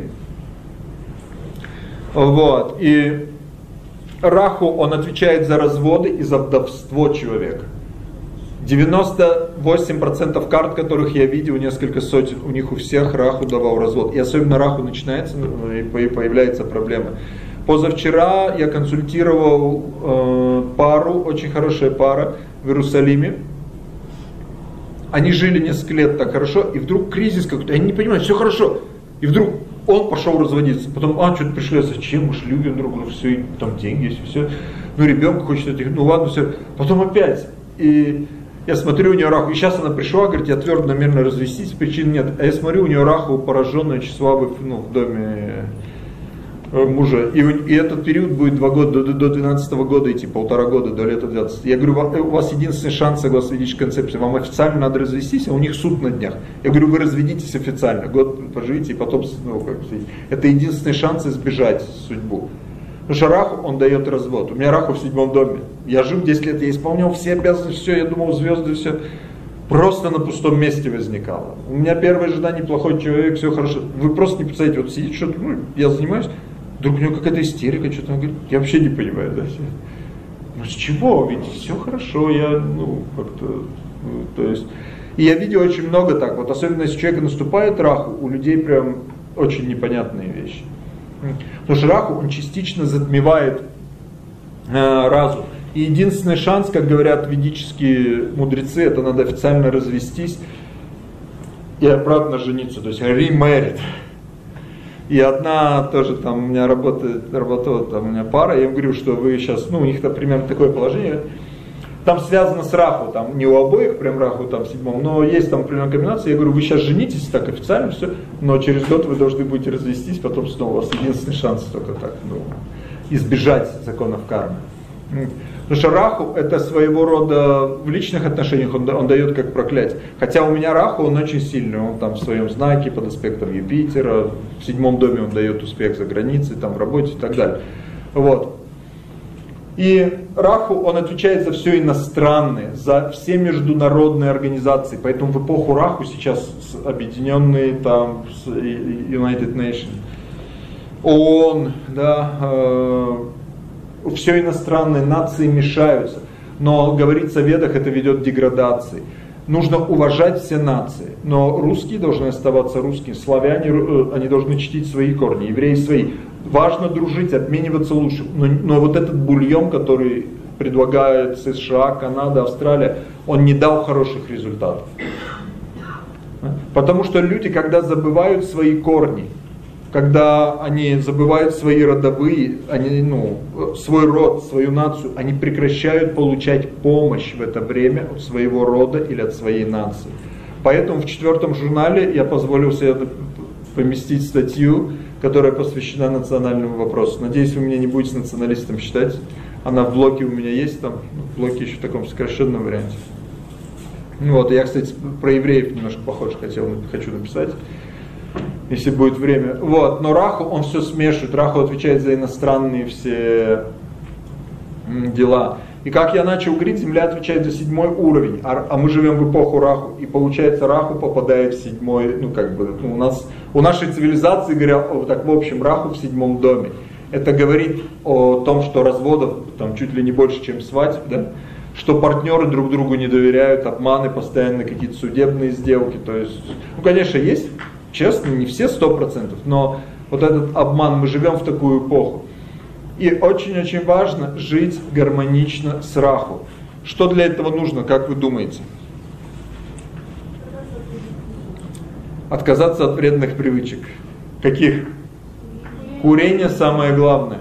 Вот. И раху, он отвечает за разводы и за вдовство человека. девяносто восемь процентов карт, которых я видел, несколько сотен, у них у всех раху давал развод. И особенно раху начинается, и появляется проблема. Позавчера я консультировал э, пару, очень хорошая пара в Иерусалиме. Они жили несколько лет так хорошо, и вдруг кризис какой-то, они не понимают, все хорошо. И вдруг он пошел разводиться. Потом, а, что-то пришли, а зачем, мы же любим друг друга, все, и там деньги есть, все. Ну, ребенка хочет этих, ну ладно, все. Потом опять. И я смотрю, у нее раху, и сейчас она пришла, говорит, я твердо намерена развестись, причин нет. А я смотрю, у нее раху пораженная, очень слабый, ну, в доме мужа. И, и этот период будет два года, до, до двенадцатого года идти, полтора года, до лета двенадцатого. Я говорю, у вас единственный шанс, согласно ведической концепции, вам официально надо развестись, а у них суд на днях. Я говорю, вы разведитесь официально, год поживите, и потом, ну, как сказать, это единственный шанс избежать судьбу. Потому что раху, он дает развод. У меня раху в седьмом доме. Я жил десять лет, я исполнял все обязанности, все, я думал, звезды, все. Просто на пустом месте возникало. У меня первая жена, неплохой человек, все хорошо. Вы просто не представляете, вот сидит что-то, ну, я занимаюсь, вдруг у него какая-то истерика, что-то он говорит, я вообще не понимаю, да, все. Ну с чего, ведь все хорошо, я, ну, как-то, ну, то есть. И я видел очень много так, вот особенно если у человека наступает раху, у людей прям очень непонятные вещи. Потому что раху, он частично затмевает э, разум. И единственный шанс, как говорят ведические мудрецы, это надо официально развестись и обратно жениться, то есть remarried. И одна тоже там у меня работает, работала там у меня пара, я им говорю, что вы сейчас, ну у них там примерно такое положение, там связано с раху, там не у обоих прям раху там в седьмом, но есть там определенная комбинация, я говорю, вы сейчас женитесь так официально, все, но через год вы должны будете развестись, потом снова у вас единственный шанс только так, ну, избежать законов кармы. Потому что раху это своего рода в личных отношениях он, он дает как проклятие. Хотя у меня раху он очень сильный, он там в своем знаке под аспектом Юпитера, в седьмом доме он дает успех за границей, там в работе и так далее. Вот. И раху он отвечает за все иностранное, за все международные организации. Поэтому в эпоху раху сейчас объединенные там United Nations, ООН, да, э, все иностранные нации мешаются, но говорится в Ведах, это ведет к деградации. Нужно уважать все нации, но русские должны оставаться русскими, славяне, они должны чтить свои корни, евреи свои. Важно дружить, обмениваться лучше, но, но вот этот бульон, который предлагает США, Канада, Австралия, он не дал хороших результатов. Потому что люди, когда забывают свои корни, когда они забывают свои родовые, они, ну, свой род, свою нацию, они прекращают получать помощь в это время от своего рода или от своей нации. Поэтому в четвертом журнале я позволил себе поместить статью, которая посвящена национальному вопросу. Надеюсь, вы меня не будете националистом считать. Она в блоге у меня есть, там в блоге еще в таком сокращенном варианте. Вот, я, кстати, про евреев немножко похож хотел, хочу написать, если будет время. Вот, но Раху, он все смешивает. Раху отвечает за иностранные все дела. И как я начал говорить, Земля отвечает за седьмой уровень, а, а мы живем в эпоху Раху, и получается Раху попадает в седьмой, ну как бы, ну, у нас, у нашей цивилизации, говоря, так в общем, Раху в седьмом доме. Это говорит о том, что разводов там чуть ли не больше, чем свадьб, да? Что партнеры друг другу не доверяют, обманы, постоянно какие-то судебные сделки, то есть, ну конечно есть, честно, не все сто процентов, но вот этот обман, мы живем в такую эпоху. И очень-очень важно жить гармонично с Раху. Что для этого нужно, как вы думаете? Отказаться от вредных привычек. Каких? Курение самое главное.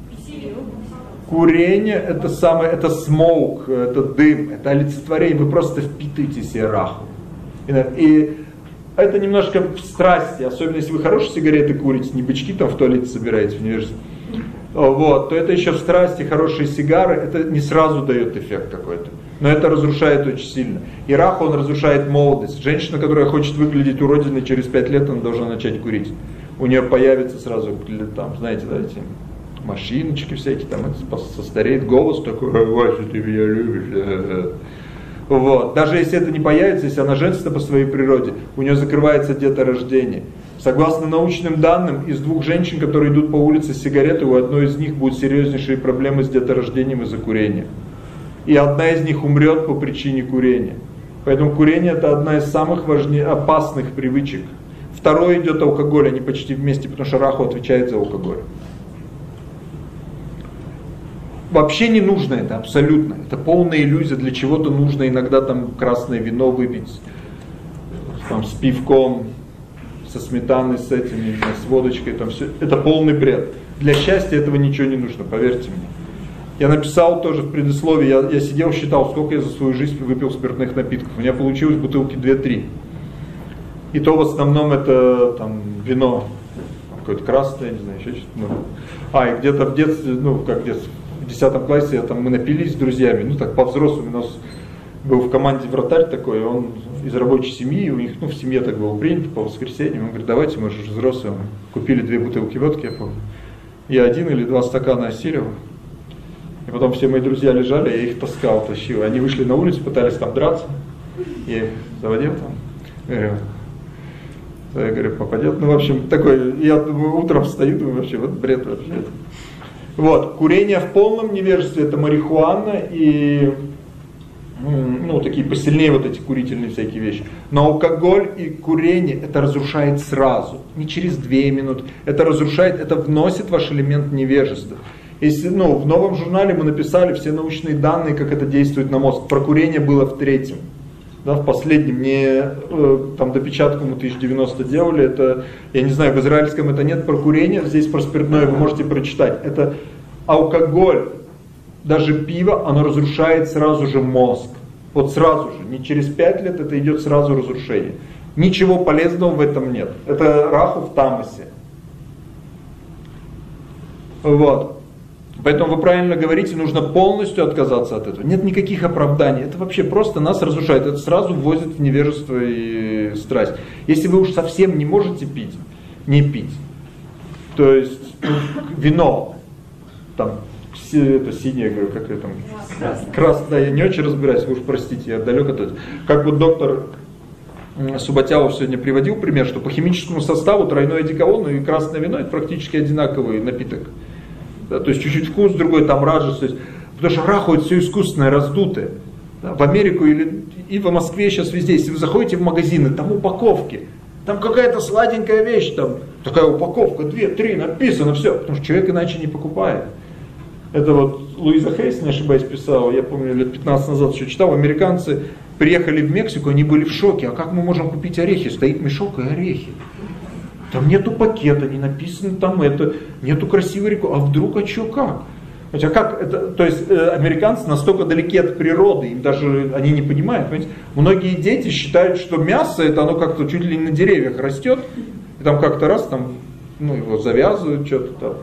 Курение это самое, это смоук, это дым, это олицетворение. Вы просто впитываете себе Раху. И это немножко в страсти, особенно если вы хорошие сигареты курите, не бычки там в туалете собираете в университете. Вот, то это еще в страсти, хорошие сигары, это не сразу дает эффект какой-то. Но это разрушает очень сильно. И Раху, он разрушает молодость. Женщина, которая хочет выглядеть уродиной, через пять лет она должна начать курить. У нее появится сразу, там, знаете, да, эти машиночки всякие, там это состареет голос такой, Вася, ты меня любишь. Вот. Даже если это не появится, если она женственна по своей природе, у нее закрывается деторождение. Согласно научным данным, из двух женщин, которые идут по улице с сигаретой, у одной из них будут серьезнейшие проблемы с деторождением из-за курения. И одна из них умрет по причине курения. Поэтому курение это одна из самых важнейших, опасных привычек. Второе идет алкоголь, они почти вместе, потому что Раху отвечает за алкоголь. Вообще не нужно это, абсолютно. Это полная иллюзия, для чего-то нужно иногда там красное вино выпить, там, с пивком, со сметаной, с этими, с водочкой, там все. Это полный бред. Для счастья этого ничего не нужно, поверьте мне. Я написал тоже в предисловии, я, я сидел, считал, сколько я за свою жизнь выпил спиртных напитков. У меня получилось бутылки две-три. И то в основном это там вино, какое-то красное, не знаю, еще что-то. Ну. А, и где-то в детстве, ну как в детстве, в десятом классе я, там, мы напились с друзьями, ну так по-взрослому, у нас был в команде вратарь такой, он из рабочей семьи, у них, ну в семье так было принято, по воскресеньям, он говорит, давайте, мы же взрослые, купили две бутылки водки, я помню. Я один или два стакана осилил, и потом все мои друзья лежали, я их таскал, тащил, они вышли на улицу, пытались там драться, я их заводил там, говорю, я говорю, попадет, ну в общем, такой, я думаю, утром встаю, думаю, вообще, вот бред вообще. Вот, курение в полном невежестве, это марихуана и, ну, такие посильнее вот эти курительные всякие вещи. Но алкоголь и курение, это разрушает сразу, не через две минуты. Это разрушает, это вносит ваш элемент невежества. Если, ну, в новом журнале мы написали все научные данные, как это действует на мозг. Про курение было в третьем. Да, в последнем, не э, там допечатку мы тысяча девяносто делали, это, я не знаю, в израильском это нет про курение, здесь про спиртное вы можете прочитать. Это алкоголь, даже пиво, оно разрушает сразу же мозг. Вот сразу же, не через пять лет, это идет сразу разрушение. Ничего полезного в этом нет. Это Раху в тамасе. Вот. Поэтому вы правильно говорите, нужно полностью отказаться от этого. Нет никаких оправданий. Это вообще просто нас разрушает. Это сразу вводит в невежество и страсть. Если вы уж совсем не можете пить, не пить. То есть ну, вино, там, это синее, говорю, как это там, красное, да, я не очень разбираюсь, вы уж простите, я далек от этого. Как вот доктор Субботялов сегодня приводил пример, что по химическому составу тройной одеколон и красное вино это практически одинаковый напиток. Да, то есть чуть-чуть вкус другой, там раджас, то есть, потому что Раху это все искусственное, раздутое. Да, в Америку или и в Москве сейчас везде, если вы заходите в магазины, там упаковки, там какая-то сладенькая вещь, там такая упаковка, две, три, написано, все, потому что человек иначе не покупает. Это вот Луиза Хейс, не ошибаюсь, писала, я помню, лет пятнадцать назад еще читал, американцы приехали в Мексику, они были в шоке, а как мы можем купить орехи, стоит мешок и орехи. Там нету пакета, не написано там это, нету красивой рекламы. А вдруг, а что, как? Хотя как это, то есть э, американцы настолько далеки от природы, им даже они не понимают. Понимаете? Многие дети считают, что мясо это оно как-то чуть ли не на деревьях растет. Там как-то раз там, ну, его завязывают, что-то там.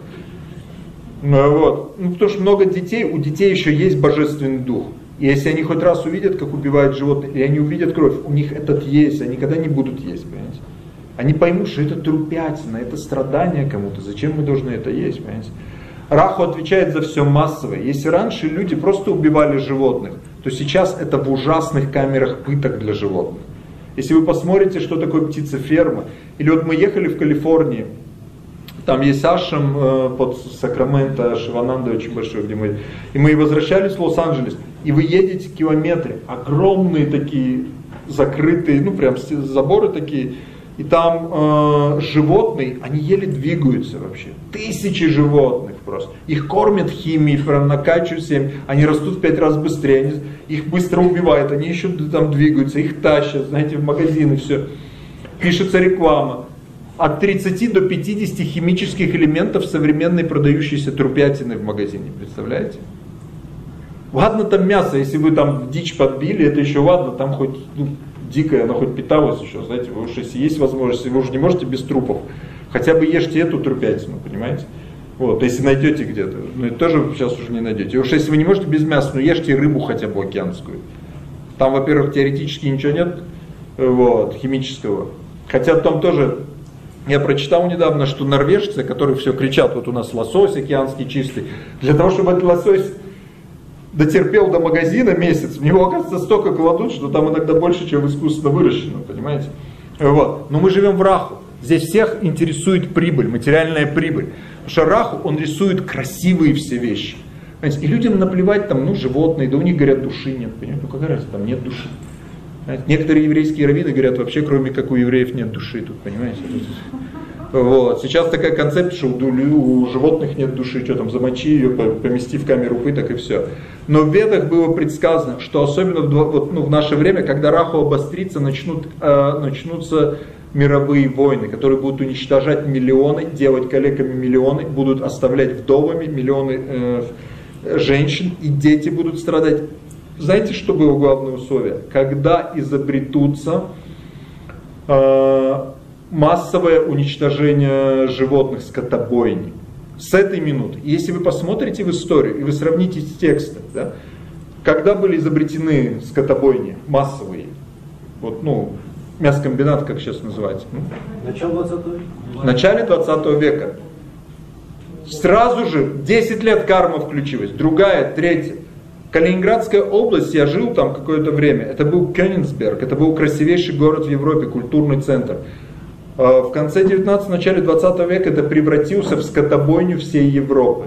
Ну, вот. Ну, потому что много детей, у детей еще есть божественный дух. И если они хоть раз увидят, как убивают животных, и они увидят кровь, у них этот есть, они никогда не будут есть, понимаете? Они поймут, что это трупятина, это страдание кому-то, зачем мы должны это есть, понимаете? Раху отвечает за все массовое. Если раньше люди просто убивали животных, то сейчас это в ужасных камерах пыток для животных. Если вы посмотрите, что такое птицеферма, или вот мы ехали в Калифорнии, там есть ашрам э, под Сакраменто, Шивананда очень большой, где мы, и мы возвращались в Лос-Анджелес, и вы едете километры, огромные такие закрытые, ну прям заборы такие, и там э, животные, они еле двигаются вообще, тысячи животных просто, их кормят химией, прям накачивают им, они растут в пять раз быстрее, они, их быстро убивают, они еще там двигаются, их тащат, знаете, в магазины, все, пишется реклама. От тридцати до пятидесяти химических элементов современной продающейся трупятины в магазине, представляете? Ладно там мясо, если вы там дичь подбили, это еще ладно, там хоть ну, дикая, она хоть питалась еще, знаете, вы уж если есть возможность, вы уже не можете без трупов, хотя бы ешьте эту трупятину, понимаете? Вот, если найдете где-то, ну это тоже сейчас уже не найдете. И уж если вы не можете без мяса, ну ешьте рыбу хотя бы океанскую. Там, во-первых, теоретически ничего нет, вот, химического, хотя там тоже... Я прочитал недавно, что норвежцы, которые все кричат, вот у нас лосось океанский чистый, для того, чтобы этот лосось дотерпел до магазина месяц, в него, оказывается, столько кладут, что там иногда больше, чем в искусственно выращенном, понимаете? Вот. Но мы живем в Раху, здесь всех интересует прибыль, материальная прибыль. Потому что Раху, он рисует красивые все вещи. Понимаете? И людям наплевать, там, ну, животные, да у них, говорят, души нет, понимаете? Ну, какая разница, там нет души. Некоторые еврейские раввины говорят, вообще кроме как у евреев нет души тут, понимаете? Вот. Сейчас такая концепция, что у, у животных нет души, что там, замочи ее, помести в камеру пыток и все. Но в Ведах было предсказано, что особенно в, вот, ну, в наше время, когда Раху обострится, начнут, э, начнутся мировые войны, которые будут уничтожать миллионы, делать калеками миллионы, будут оставлять вдовами миллионы э, женщин, и дети будут страдать. Знаете, что было главное условие? Когда изобретутся э, массовое уничтожение животных, скотобойни. С этой минуты. Если вы посмотрите в историю и вы сравните с текстом, да, когда были изобретены скотобойни массовые, вот, ну, мясокомбинат, как сейчас называется. Ну, Начало двадцатого века. В начале двадцатого века. Сразу же десять лет карма включилась, другая, третья. Калининградская область, я жил там какое-то время, это был Кёнигсберг, это был красивейший город в Европе, культурный центр. В конце девятнадцатого, начале двадцатого века это превратился в скотобойню всей Европы.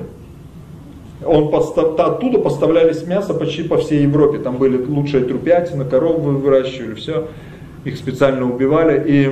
Он постав... Оттуда поставлялись мясо почти по всей Европе, там были лучшие трупятины, коров выращивали, все, их специально убивали. И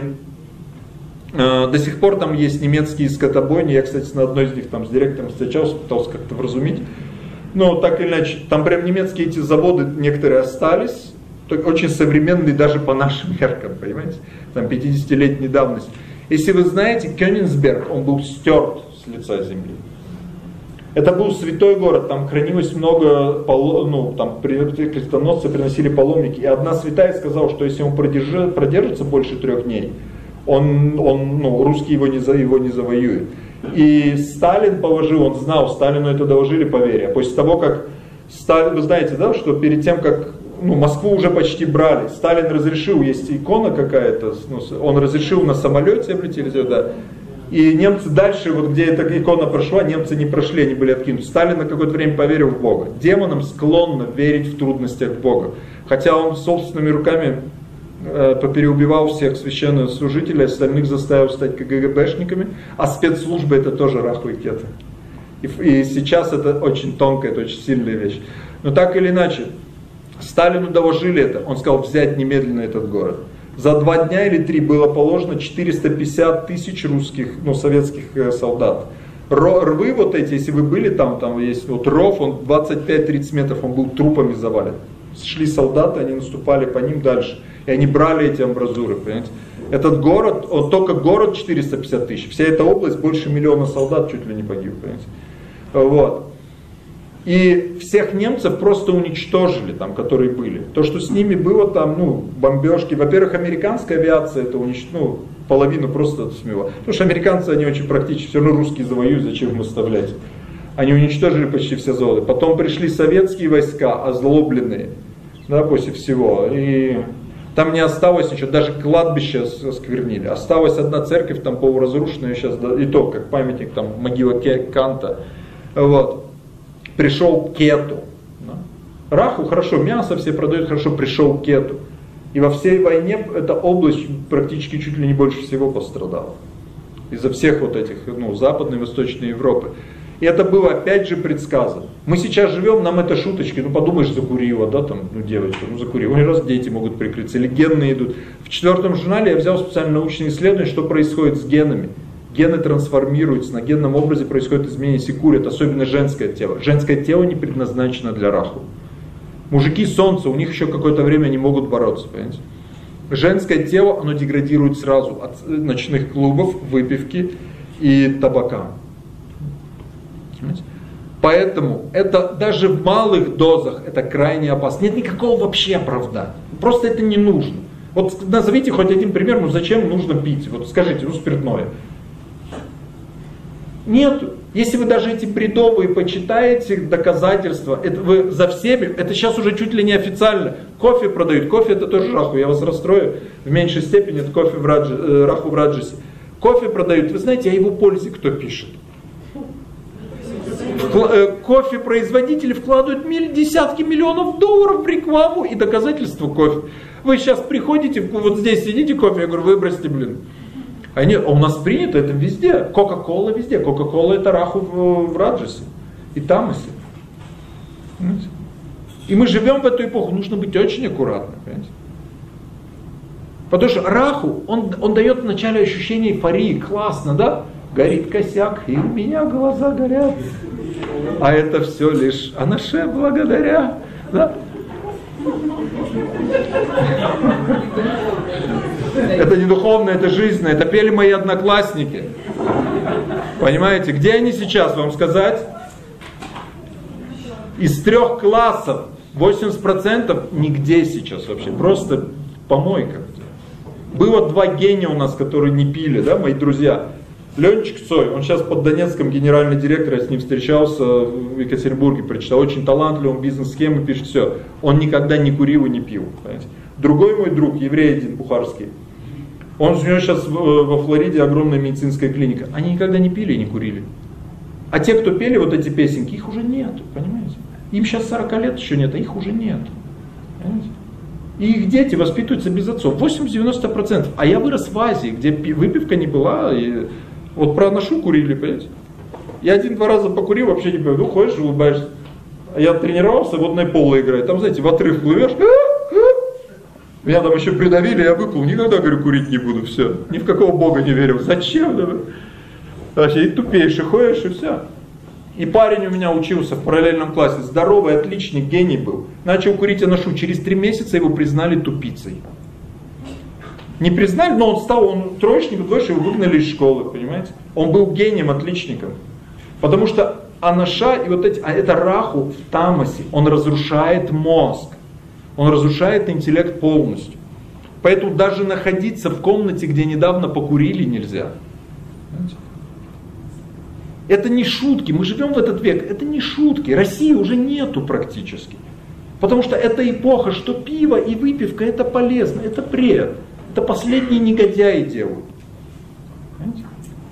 э, до сих пор там есть немецкие скотобойни, я, кстати, на одной из них там с директором встречался, пытался как-то вразумить. Но так или иначе, там прям немецкие эти заводы некоторые остались, очень современные даже по нашим меркам, понимаете, там пятидесятилетней давности. Если вы знаете, Кёнигсберг, он был стерт с лица земли. Это был святой город, там хранилось много, ну, там крестоносцы приносили паломники, и одна святая сказала, что если он продержит, продержится больше трех дней, он, он, ну, русские его не, его не завоюют. И Сталин положил, он знал, Сталину это доложили по вере. После того, как Сталин, вы знаете, да, что перед тем, как ну, Москву уже почти брали, Сталин разрешил, есть икона какая-то, ну, он разрешил на самолете облетели сюда. И немцы дальше, вот где эта икона прошла, немцы не прошли, они были откинуты. Сталин на какое-то время поверил в Бога. Демонам склонно верить в трудностях Бога. Хотя он собственными руками э, попереубивал всех священнослужителей, остальных заставил стать КГБшниками, а спецслужбы это тоже Раху и Кета. И, и сейчас это очень тонкая, это очень сильная вещь. Но так или иначе, Сталину доложили это, он сказал взять немедленно этот город. За два дня или три было положено четыреста пятьдесят тысяч русских, ну, советских э, солдат. Рвы вот эти, если вы были там, там есть вот ров, он двадцать пять тридцать метров, он был трупами завален. Шли солдаты, они наступали по ним дальше. И они брали эти амбразуры, понимаете. Этот город, он только город четыреста пятьдесят тысяч, вся эта область, больше миллиона солдат чуть ли не погиб, понимаете. Вот. И всех немцев просто уничтожили, там, которые были. То, что с ними было там, ну, бомбежки. Во-первых, американская авиация это уничтожила, ну, половину просто смело. Потому что американцы, они очень практичны, все равно русские завоюют, зачем им оставлять. Они уничтожили почти все заводы. Потом пришли советские войска, озлобленные, да, после всего. И там не осталось ничего, даже кладбище осквернили. Осталась одна церковь, там полуразрушенная сейчас, и то, как памятник, там могила Канта. Вот. Пришел Кету. Да. Раху, хорошо, мясо все продают, хорошо, пришел Кету. И во всей войне эта область практически чуть ли не больше всего пострадала. Из-за всех вот этих, ну, Западной и Восточной Европы. И это было опять же предсказано. Мы сейчас живем, нам это шуточки, ну подумаешь, закурила, да, там, ну девочка, ну закурила. Ой, раз дети могут прикрыться, или генные идут. В четвертом журнале я взял специально научные исследования, что происходит с генами. Гены трансформируются, на генном образе происходит изменение, если курят, особенно женское тело. Женское тело не предназначено для раху. Мужики солнце, у них еще какое-то время не могут бороться, понимаете? Женское тело, оно деградирует сразу от ночных клубов, выпивки и табака. Поэтому это даже в малых дозах это крайне опасно. Нет никакого вообще оправдания. Просто это не нужно. Вот назовите хоть один пример, ну зачем нужно пить? Вот скажите, ну спиртное. Нету. Если вы даже эти бредовые почитаете доказательства, это вы за всеми, это сейчас уже чуть ли не официально. Кофе продают, кофе это тоже раху, я вас расстрою в меньшей степени, это кофе в раджи, э, раху в раджасе. Кофе продают, вы знаете, о его пользе кто пишет? Кофе производители вкладывают миль, десятки миллионов долларов в рекламу и доказательства кофе. Вы сейчас приходите, вот здесь сидите кофе, я говорю, выбросьте, блин. А нет, а у нас принято это везде. Кока-кола везде. Кока-кола это раху в, в раджасе и тамасе. И мы живем в эту эпоху, нужно быть очень аккуратным. Понимаете? Потому что раху, он, он дает вначале ощущение эйфории, классно, да? Горит косяк, и у меня глаза горят. А это все лишь анаше благодаря. Да? Это не духовное, это жизненное. Это пели мои одноклассники. Понимаете, где они сейчас, вам сказать? Из трех классов восемьдесят процентов нигде сейчас вообще. Просто помойка. Было два гения у нас, которые не пили, да, мои друзья. Ленчик Цой, он сейчас под Донецком генеральный директор, я с ним встречался в Екатеринбурге, прочитал, очень талантливый, он бизнес-схемы пишет, все. Он никогда не курил и не пил. Понимаете? Другой мой друг, еврей один, бухарский, он у него сейчас во Флориде огромная медицинская клиника. Они никогда не пили и не курили. А те, кто пели вот эти песенки, их уже нет, понимаете? Им сейчас сорок лет еще нет, а их уже нет. Понимаете? И их дети воспитываются без отцов. восемьдесят-девяносто процентов. А я вырос в Азии, где выпивка не была. И вот про анашу курили, понимаете? Я один-два раза покурил, вообще не понимаю. Ну, ходишь, улыбаешься. А я тренировался, водное поло играет. Там, знаете, в отрыв плывешь. Меня там еще придавили, я выплыл. Никогда, говорю, курить не буду, все. Ни в какого бога не верил. Зачем? Вообще, и тупейший ходишь, и все. И парень у меня учился в параллельном классе. Здоровый, отличный, гений был. Начал курить анашу. Через три месяца его признали тупицей. Не признали, но он стал, он троечник, двоечник, его выгнали из школы, понимаете? Он был гением, отличником. Потому что анаша и вот эти, а это раху в тамасе, он разрушает мозг. Он разрушает интеллект полностью. Поэтому даже находиться в комнате, где недавно покурили, нельзя. Понимаете? Это не шутки, мы живем в этот век, это не шутки. России уже нету практически. Потому что это эпоха, что пиво и выпивка это полезно, это бред. Это последние негодяи делают. Понимаете?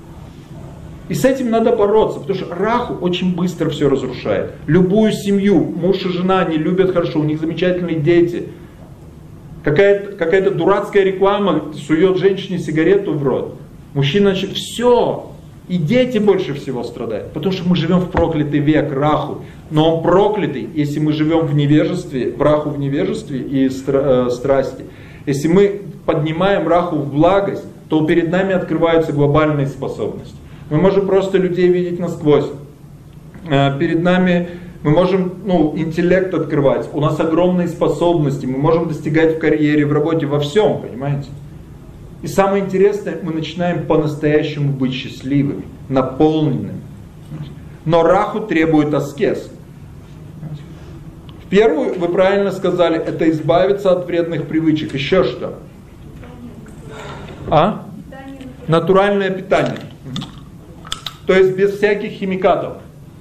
И с этим надо бороться, потому что раху очень быстро все разрушает. Любую семью, муж и жена, они любят хорошо, у них замечательные дети. Какая-то, какая-то дурацкая реклама сует женщине сигарету в рот. Мужчина, все. И дети больше всего страдают, потому что мы живем в проклятый век, раху. Но он проклятый, если мы живем в невежестве, в раху в невежестве и стра- э, страсти. Если мы поднимаем раху в благость, то перед нами открываются глобальные способности. Мы можем просто людей видеть насквозь. Э, перед нами мы можем ну, интеллект открывать. У нас огромные способности. Мы можем достигать в карьере, в работе, во всем, понимаете? И самое интересное, мы начинаем по-настоящему быть счастливыми, наполненными. Но раху требует аскез. В первую, вы правильно сказали, это избавиться от вредных привычек. Еще что? А? Натуральное питание. То есть без всяких химикатов.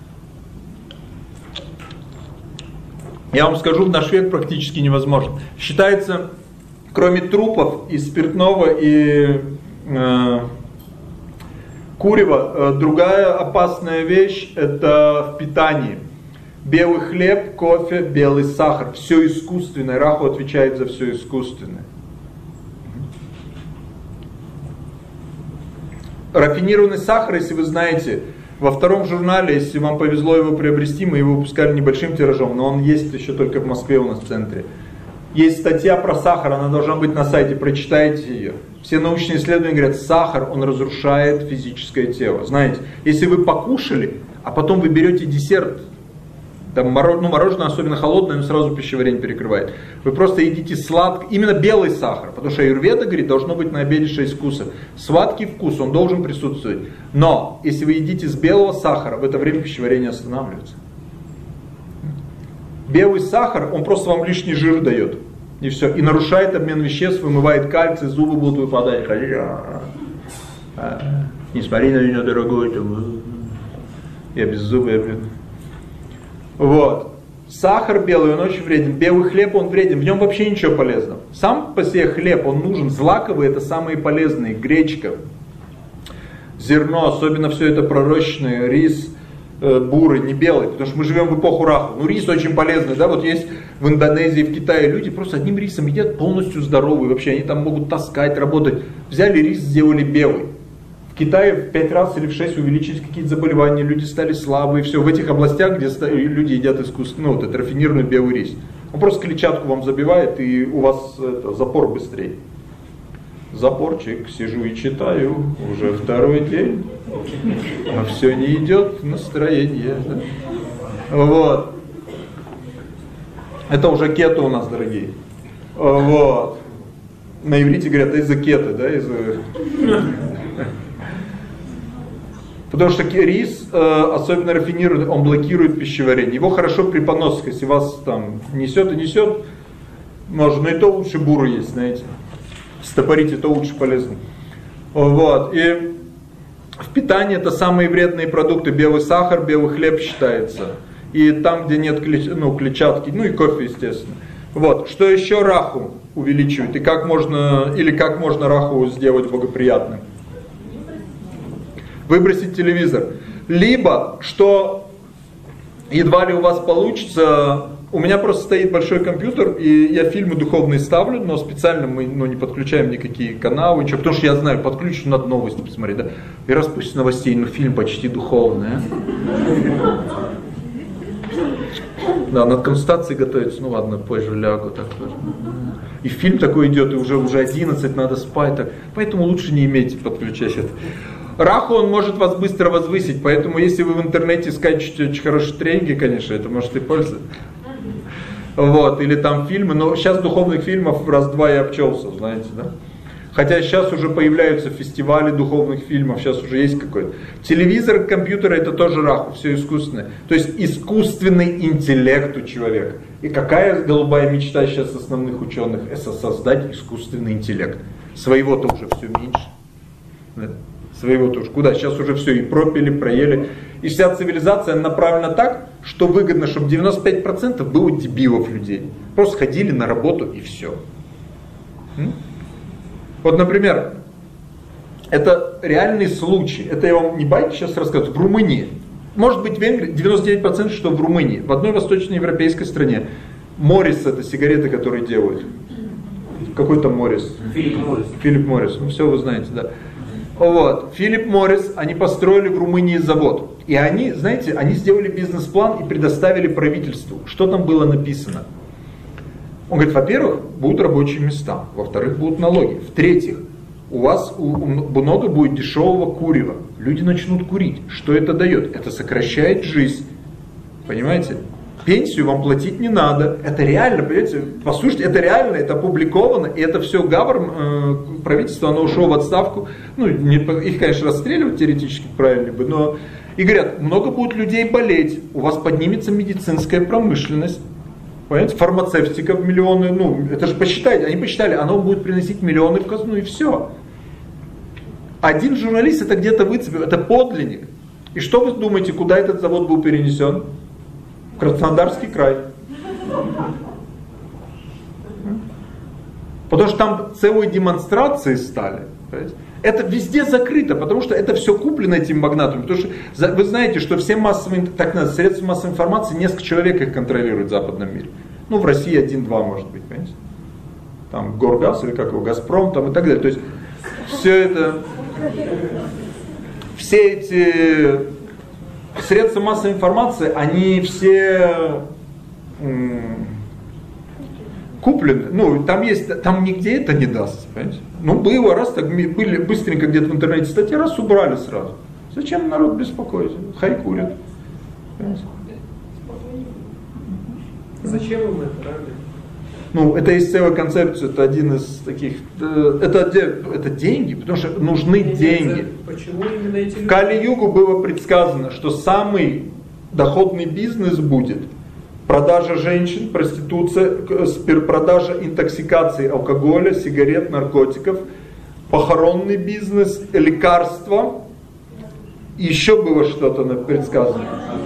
Я вам скажу, в наш век практически невозможно. Считается, кроме трупов и спиртного, и э, курева, э, другая опасная вещь — это в питании. Белый хлеб, кофе, белый сахар. Все искусственное. Раху отвечает за все искусственное. Рафинированный сахар, если вы знаете, во втором журнале, если вам повезло его приобрести, мы его выпускали небольшим тиражом, но он есть еще только в Москве у нас в центре. Есть статья про сахар, она должна быть на сайте, прочитайте ее. Все научные исследования говорят, сахар, он разрушает физическое тело. Знаете, если вы покушали, а потом вы берете десерт, там мороженое, ну, мороженое особенно холодное, оно сразу пищеварение перекрывает. Вы просто едите сладкий, именно белый сахар, потому что аюрведа говорит, должно быть на обеде шесть вкусов. Сладкий вкус, он должен присутствовать. Но, если вы едите с белого сахара, в это время пищеварение останавливается. Белый сахар, он просто вам лишний жир дает. И все. И нарушает обмен веществ, вымывает кальций, зубы будут выпадать. Не смотри на меня, дорогой, я беззубый, блин. Вот. Сахар белый, он очень вреден. Белый хлеб, он вреден. В нем вообще ничего полезного. Сам по себе хлеб, он нужен. Злаковые — это самые полезные. Гречка, зерно, особенно все это пророщенное, рис, э, бурый, не белый. Потому что мы живем в эпоху раху. Ну, рис очень полезный, да, вот есть в Индонезии, в Китае люди просто одним рисом едят, полностью здоровые. Вообще, они там могут таскать, работать. Взяли рис, сделали белый. В Китае в пять раз или в шесть увеличились какие-то заболевания, люди стали слабые, все. В этих областях, где люди едят искусственно, ну, вот этот рафинированный белый рис. Он просто клетчатку вам забивает, и у вас это, запор быстрее. Запорчик, сижу и читаю, уже второй день, а все не идет, настроение. Да? Вот. Это уже кето у нас, дорогие. Вот. На иврите говорят из-за кето, да, из-за... Потому что рис, особенно рафинированный, он блокирует пищеварение. Его хорошо при поносах, если вас там несет и несет, можно, но и то лучше буры есть, знаете. Стопорите, то лучше полезно. Вот. И в питании это самые вредные продукты. Белый сахар, белый хлеб считается. И там, где нет ну, клетчатки, ну и кофе, естественно. Вот. Что еще раху увеличивает? И как можно, или как можно раху сделать благоприятным? Выбросить телевизор. Либо, что едва ли у вас получится, у меня просто стоит большой компьютер, и я фильмы духовные ставлю, но специально мы ну, не подключаем никакие каналы, ничего, потому что я знаю, подключу, надо новости посмотреть, да, и раз пусть новостей, но фильм почти духовный, а? Да, над консультацией готовится, ну ладно, позже лягу, так тоже. И фильм такой идет, и уже, уже одиннадцать, надо спать, так, поэтому лучше не имейте подключать это. Раху, он может вас быстро возвысить, поэтому если вы в интернете скачете очень хорошие тренинги, конечно, это может и пользоваться. Вот, или там фильмы, но сейчас духовных фильмов раз-два я обчелся, знаете, да. Хотя сейчас уже появляются фестивали духовных фильмов, сейчас уже есть какой-то. Телевизор, компьютер — это тоже раху, все искусственное. То есть искусственный интеллект у человека. И какая голубая мечта сейчас основных ученых? Это создать искусственный интеллект. Своего-то уже все меньше. Да? Своего тоже. Куда? Сейчас уже все и пропили, проели. И вся цивилизация направлена так, что выгодно, чтобы девяносто пять процентов было дебилов людей. Просто ходили на работу и все. М? Вот, например, это реальный случай. Это я вам не байки сейчас рассказываю. В Румынии. Может быть, в Венгрии девяносто девять процентов, что в Румынии. В одной восточноевропейской стране. Моррис — это сигареты, которые делают. Какой там Моррис? Филипп Моррис. Филипп Моррис. Ну, все вы знаете, да. Вот. Филипп Моррис, они построили в Румынии завод. И они, знаете, они сделали бизнес-план и предоставили правительству. Что там было написано? Он говорит, во-первых, будут рабочие места. Во-вторых, будут налоги. В-третьих, у вас у, у, много будет дешевого курева. Люди начнут курить. Что это дает? Это сокращает жизнь. Понимаете? Пенсию вам платить не надо. Это реально, понимаете? Послушайте, это реально, это опубликовано. И это все Гавр, э, правительство, оно ушло в отставку. Ну, не, их, конечно, расстреливать теоретически правильно бы, но... И говорят, много будет людей болеть. У вас поднимется медицинская промышленность. Понимаете? Фармацевтика в миллионы. Ну, это же посчитайте. Они посчитали, оно будет приносить миллионы в казну и все. Один журналист это где-то выцепил, это подлинник. И что вы думаете, куда этот завод был перенесен? В Краснодарский край. Потому что там целые демонстрации стали. Это везде закрыто, потому что это все куплено этими магнатами. Потому что вы знаете, что все массовые, так называемые, средства массовой информации, несколько человек их контролирует в западном мире. Ну, в России один-два, может быть, понимаете? Там Горгаз или как его, Газпром там и так далее. То есть все это, все эти средства массовой информации, они все м- куплены. Ну, там есть, там нигде это не даст, понимаете? Ну, было раз, так были быстренько где-то в интернете статьи, раз убрали сразу. Зачем народ беспокоить? Хай курят. Понимаете? Зачем им это, правда? Ну, это есть целая концепция, это один из таких, это, это деньги, потому что нужны деньги. Почему именно эти люди? В Кали-югу было предсказано, что самый доходный бизнес будет продажа женщин, проституция, продажа интоксикации алкоголя, сигарет, наркотиков, похоронный бизнес, лекарства. И еще было что-то предсказано.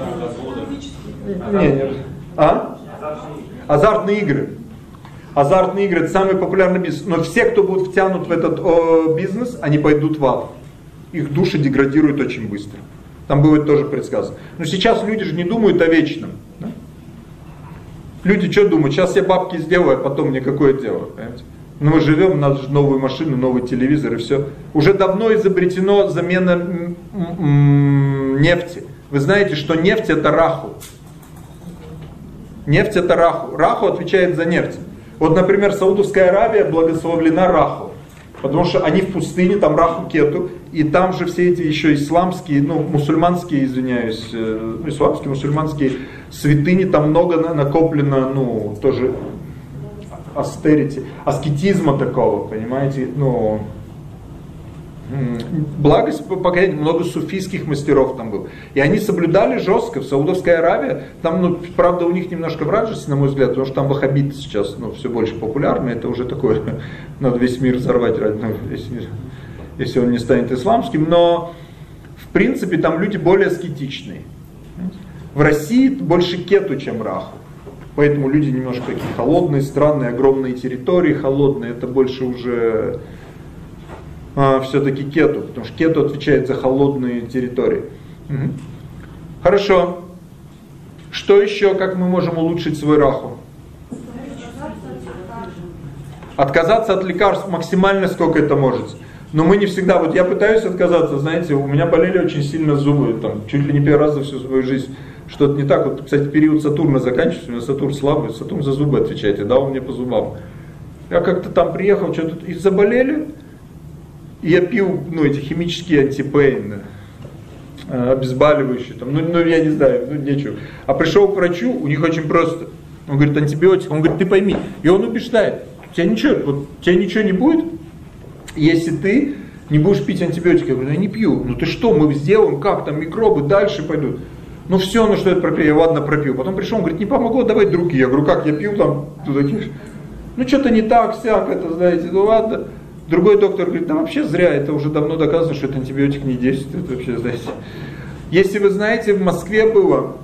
Не, не. А? Азартные игры. Азартные игры — это самый популярный бизнес. Но все, кто будут втянут в этот о, бизнес, они пойдут в ад. Их души деградируют очень быстро. Там будет тоже предсказано. Но сейчас люди же не думают о вечном. Да? Люди что думают? Сейчас я бабки сделаю, а потом мне какое дело? Понимаете? Но мы живем, у нас же новую машину, новый телевизор и все. Уже давно изобретено замена м- м- нефти. Вы знаете, что нефть — это раху. Нефть — это раху. Раху отвечает за нефть. Вот, например, Саудовская Аравия благословлена раху. Потому что они в пустыне, там раху кету. И там же все эти еще исламские, ну, мусульманские, извиняюсь, э, исламские, мусульманские святыни, там много накоплено, ну, тоже астерити, аскетизма такого, понимаете, ну, благость, пока много суфийских мастеров там было. И они соблюдали жестко. В Саудовской Аравии, там, ну, правда, у них немножко вражесть, на мой взгляд, потому что там ваххабиты сейчас, ну, все больше популярны. Это уже такое, надо весь мир взорвать, ну, если, если он не станет исламским. Но, в принципе, там люди более аскетичные. В России больше кету, чем раху. Поэтому люди немножко такие холодные, странные, огромные территории холодные. Это больше уже... А, все-таки кету, потому что кету отвечает за холодные территории. Угу. Хорошо. Что еще, как мы можем улучшить свой раху? Отказаться от лекарств максимально, сколько это может. Но мы не всегда, вот я пытаюсь отказаться, знаете, у меня болели очень сильно зубы, там, чуть ли не первый раз за всю свою жизнь. Что-то не так. Вот, кстати, период Сатурна заканчивается, у меня Сатурн слабый, Сатурн за зубы отвечает, и дал мне по зубам. Я как-то там приехал, что-то и заболели. И я пил, ну, эти химические антипейн, обезболивающие, там, ну, ну, я не знаю, ну, нечего. А пришел к врачу, у них очень просто. Он говорит, антибиотик, он говорит, ты пойми. И он убеждает, у тебя ничего, вот, у тебя ничего не будет, если ты не будешь пить антибиотики. Я говорю, я не пью. Ну ты что, мы сделаем, как там микробы дальше пойдут. Ну все, ну что это пропил, я ладно пропил. Потом пришел, он говорит, не помогло, давай другие. Я говорю, как, я пил там, ну что-то не так, всяк, это, знаете, ну ладно. Другой доктор говорит, да вообще зря, это уже давно доказано, что этот антибиотик не действует, это вообще, знаете. Если вы знаете, в Москве было,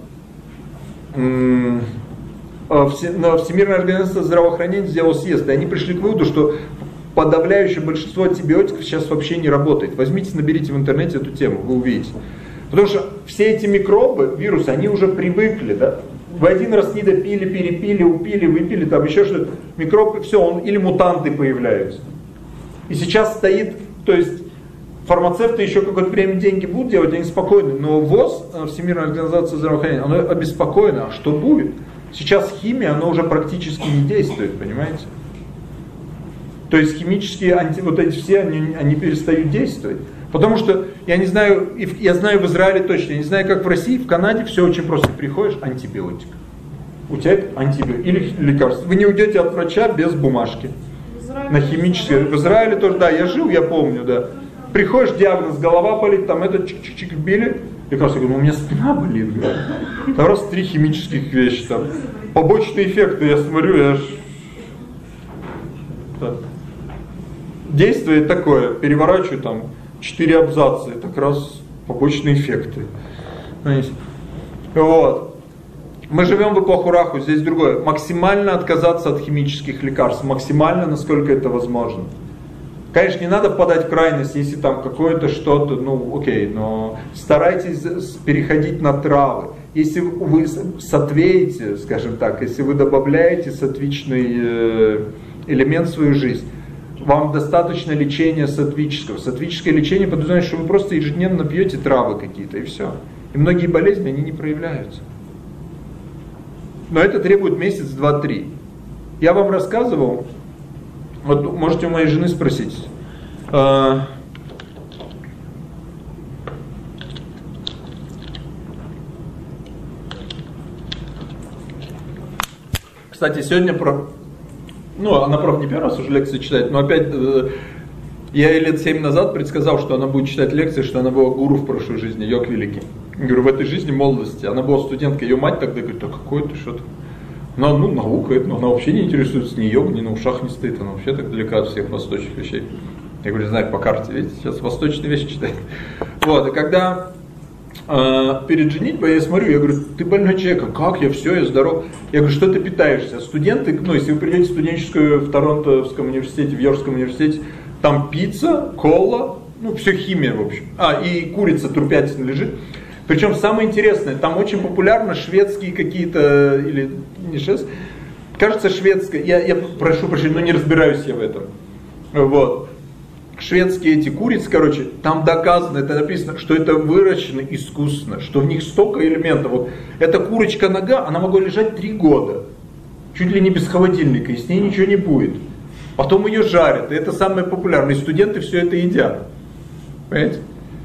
м- Всемирная организация здравоохранения сделала съезд, и они пришли к выводу, что подавляющее большинство антибиотиков сейчас вообще не работает. Возьмите, наберите в интернете эту тему, вы увидите. Потому что все эти микробы, вирусы, они уже привыкли, да? Вы один раз не допили, перепили, упили, выпили, там еще что-то, микробы, все, он, или мутанты появляются. И сейчас стоит, то есть фармацевты еще какое-то время деньги будут делать, они спокойны. Но ВОЗ, Всемирная организация здравоохранения, она обеспокоена. А что будет? Сейчас химия, она уже практически не действует, понимаете? То есть химические, анти, вот эти все, они, они перестают действовать. Потому что, я не знаю, я знаю в Израиле точно, я не знаю, как в России, в Канаде все очень просто. Приходишь, антибиотик. У тебя антибиотик или лекарство. Вы не уйдете от врача без бумажки. На химические. В Израиле тоже, да, я жил, я помню, да. Приходишь, диагноз, голова болит, там это чик-чик-чик били. Лекарство, я говорю, ну у меня спина болит. Там раз три химических вещи там. Побочные эффекты, я смотрю, я аж... Да. Действие такое, переворачиваю там четыре абзаца, это как раз побочные эффекты. Вот. Мы живем в эпоху Раху, здесь другое. Максимально отказаться от химических лекарств, максимально, насколько это возможно. Конечно, не надо впадать в крайность, если там какое-то что-то, ну окей, но старайтесь переходить на травы. Если вы сатвеете, скажем так, если вы добавляете сатвичный элемент в свою жизнь, вам достаточно лечения сатвического. Сатвическое лечение подразумевает, что вы просто ежедневно пьете травы какие-то, и все. И многие болезни, они не проявляются. Но это требует месяц, два, три. Я вам рассказывал, вот можете у моей жены спросить. Э, кстати, сегодня про... Ну, она, правда, не первый раз уже лекции читает, но опять... Э, я ей лет семь назад предсказал, что она будет читать лекции, что она была гуру в прошлой жизни, йог великий. Я говорю, в этой жизни молодости. Она была студенткой, ее мать тогда говорит, да какой ты, что-то. Она, ну, наука, это, но она вообще не интересуется ни йогой, ни на ушах не стоит, она вообще так далека от всех восточных вещей. Я говорю, знаю, по карте, видите, сейчас восточные вещи читает. Вот, и когда э, перед женитьбой я смотрю, я говорю, ты больной человек, а как я, все, я здоров. Я говорю, что ты питаешься? Студенты, ну, если вы придете в студенческую в Торонтовском университете, в Йоркском университете, там пицца, кола, ну, все химия, в общем. А, и курица трупятина лежит. Причем самое интересное, там очень популярно шведские какие-то, или не шведские, кажется шведская, я, я прошу прощения, но не разбираюсь я в этом. Вот. Шведские эти курицы, короче, там доказано, это написано, что это выращено искусственно, что в них столько элементов. Вот эта курочка-нога, она могла лежать три года, чуть ли не без холодильника, и с ней ничего не будет. Потом ее жарят, и это самое популярное, и студенты все это едят. Понимаете?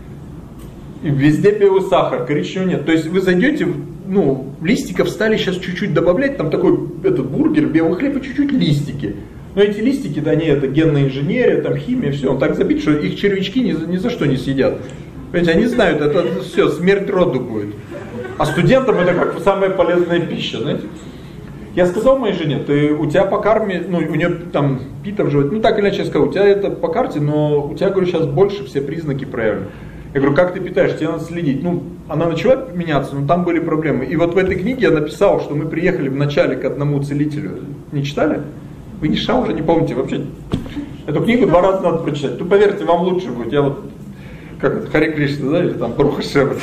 И везде белый сахар, коричневого нет. То есть вы зайдете, ну, листиков стали сейчас чуть-чуть добавлять, там такой этот бургер, белый хлеб и чуть-чуть листики. Но эти листики, да не, это генная инженерия, там химия, все, он так забит, что их червячки ни, ни за что не съедят. Понимаете, они знают, это все, смерть роду будет. А студентам это как самая полезная пища, знаете. Я сказал моей жене, ты, у тебя по карме, ну, у нее там пита в животе, ну так или иначе я сказал, у тебя это по карте, но у тебя, говорю, сейчас больше все признаки проявлены. Я говорю, как ты питаешься, тебе надо следить. Ну, она начала меняться, но там были проблемы. И вот в этой книге я написал, что мы приехали вначале к одному целителю. Не читали? Вы ни ша уже не помните вообще. Эту книгу два раза надо прочитать. Ну, поверьте, вам лучше будет. Я вот, как это, Харе Кришна, да, или там Бруха Шебет.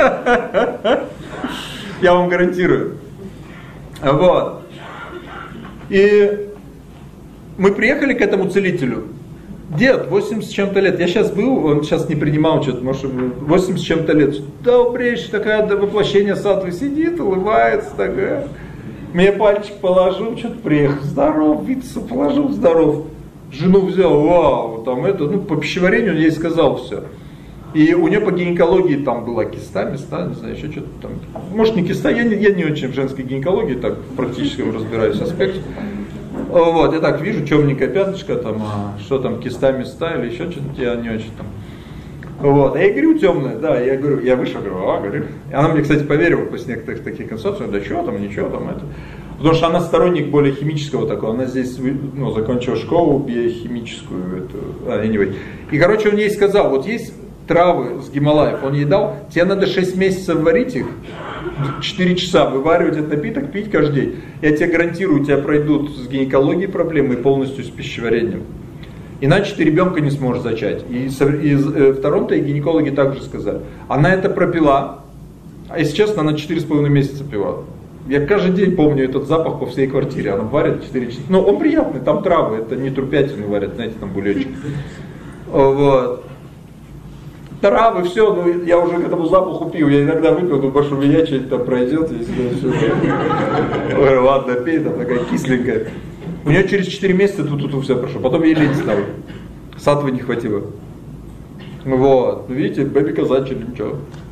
Я вам гарантирую. Вот. И мы приехали к этому целителю. Дед, восемьдесят с чем-то лет. Я сейчас был, он сейчас не принимал что-то, может, восемьдесят с чем-то лет. Добрейшая такая, до воплощения сатвы сидит, улыбается такая. Мне пальчик положил, что-то приехал. Здоров, вицу положил, здоров. Жену взял, вау, там это, ну, по пищеварению он ей сказал все. И у нее по гинекологии там была киста, места, не знаю, еще что-то там. Может, не киста, я не, я не очень в женской гинекологии, так практически разбираюсь аспекте. Вот, я так вижу, темненькая пятнышко, там, а что там, киста, места или еще что-то, я не очень там. Вот, а я говорю, темная, да, я говорю, я вышел, говорю, а, говорю. И она мне, кстати, поверила после некоторых таких консультаций, да что там, ничего там, это. Потому что она сторонник более химического такого, она здесь, ну, закончила школу биохимическую, эту, а, anyway. И, короче, он ей сказал, вот есть травы с Гималаев, он ей дал, тебе надо шесть месяцев варить их, четыре часа вываривать этот напиток, пить каждый день. Я тебе гарантирую, у тебя пройдут с гинекологией проблемы и полностью с пищеварением. Иначе ты ребенка не сможешь зачать. И, и в Торонто и гинекологи также сказали. Она это пропила, а если честно, она четыре с половиной месяца пила. Я каждый день помню этот запах по всей квартире. Она варит четыре часа. Ну, он приятный, там травы, это не трупятины варят, знаете, там бульончик. Вот. Травы, все, ну, я уже к этому запаху пил, я иногда выпил, думаю, что у меня что-то там пройдет, если все. Ладно, пей, там такая кисленькая. У нее через четыре месяца тут-тут все прошло, потом ей лень стало, сатвы не хватило. Вот, видите, бэбика зачали, ничего.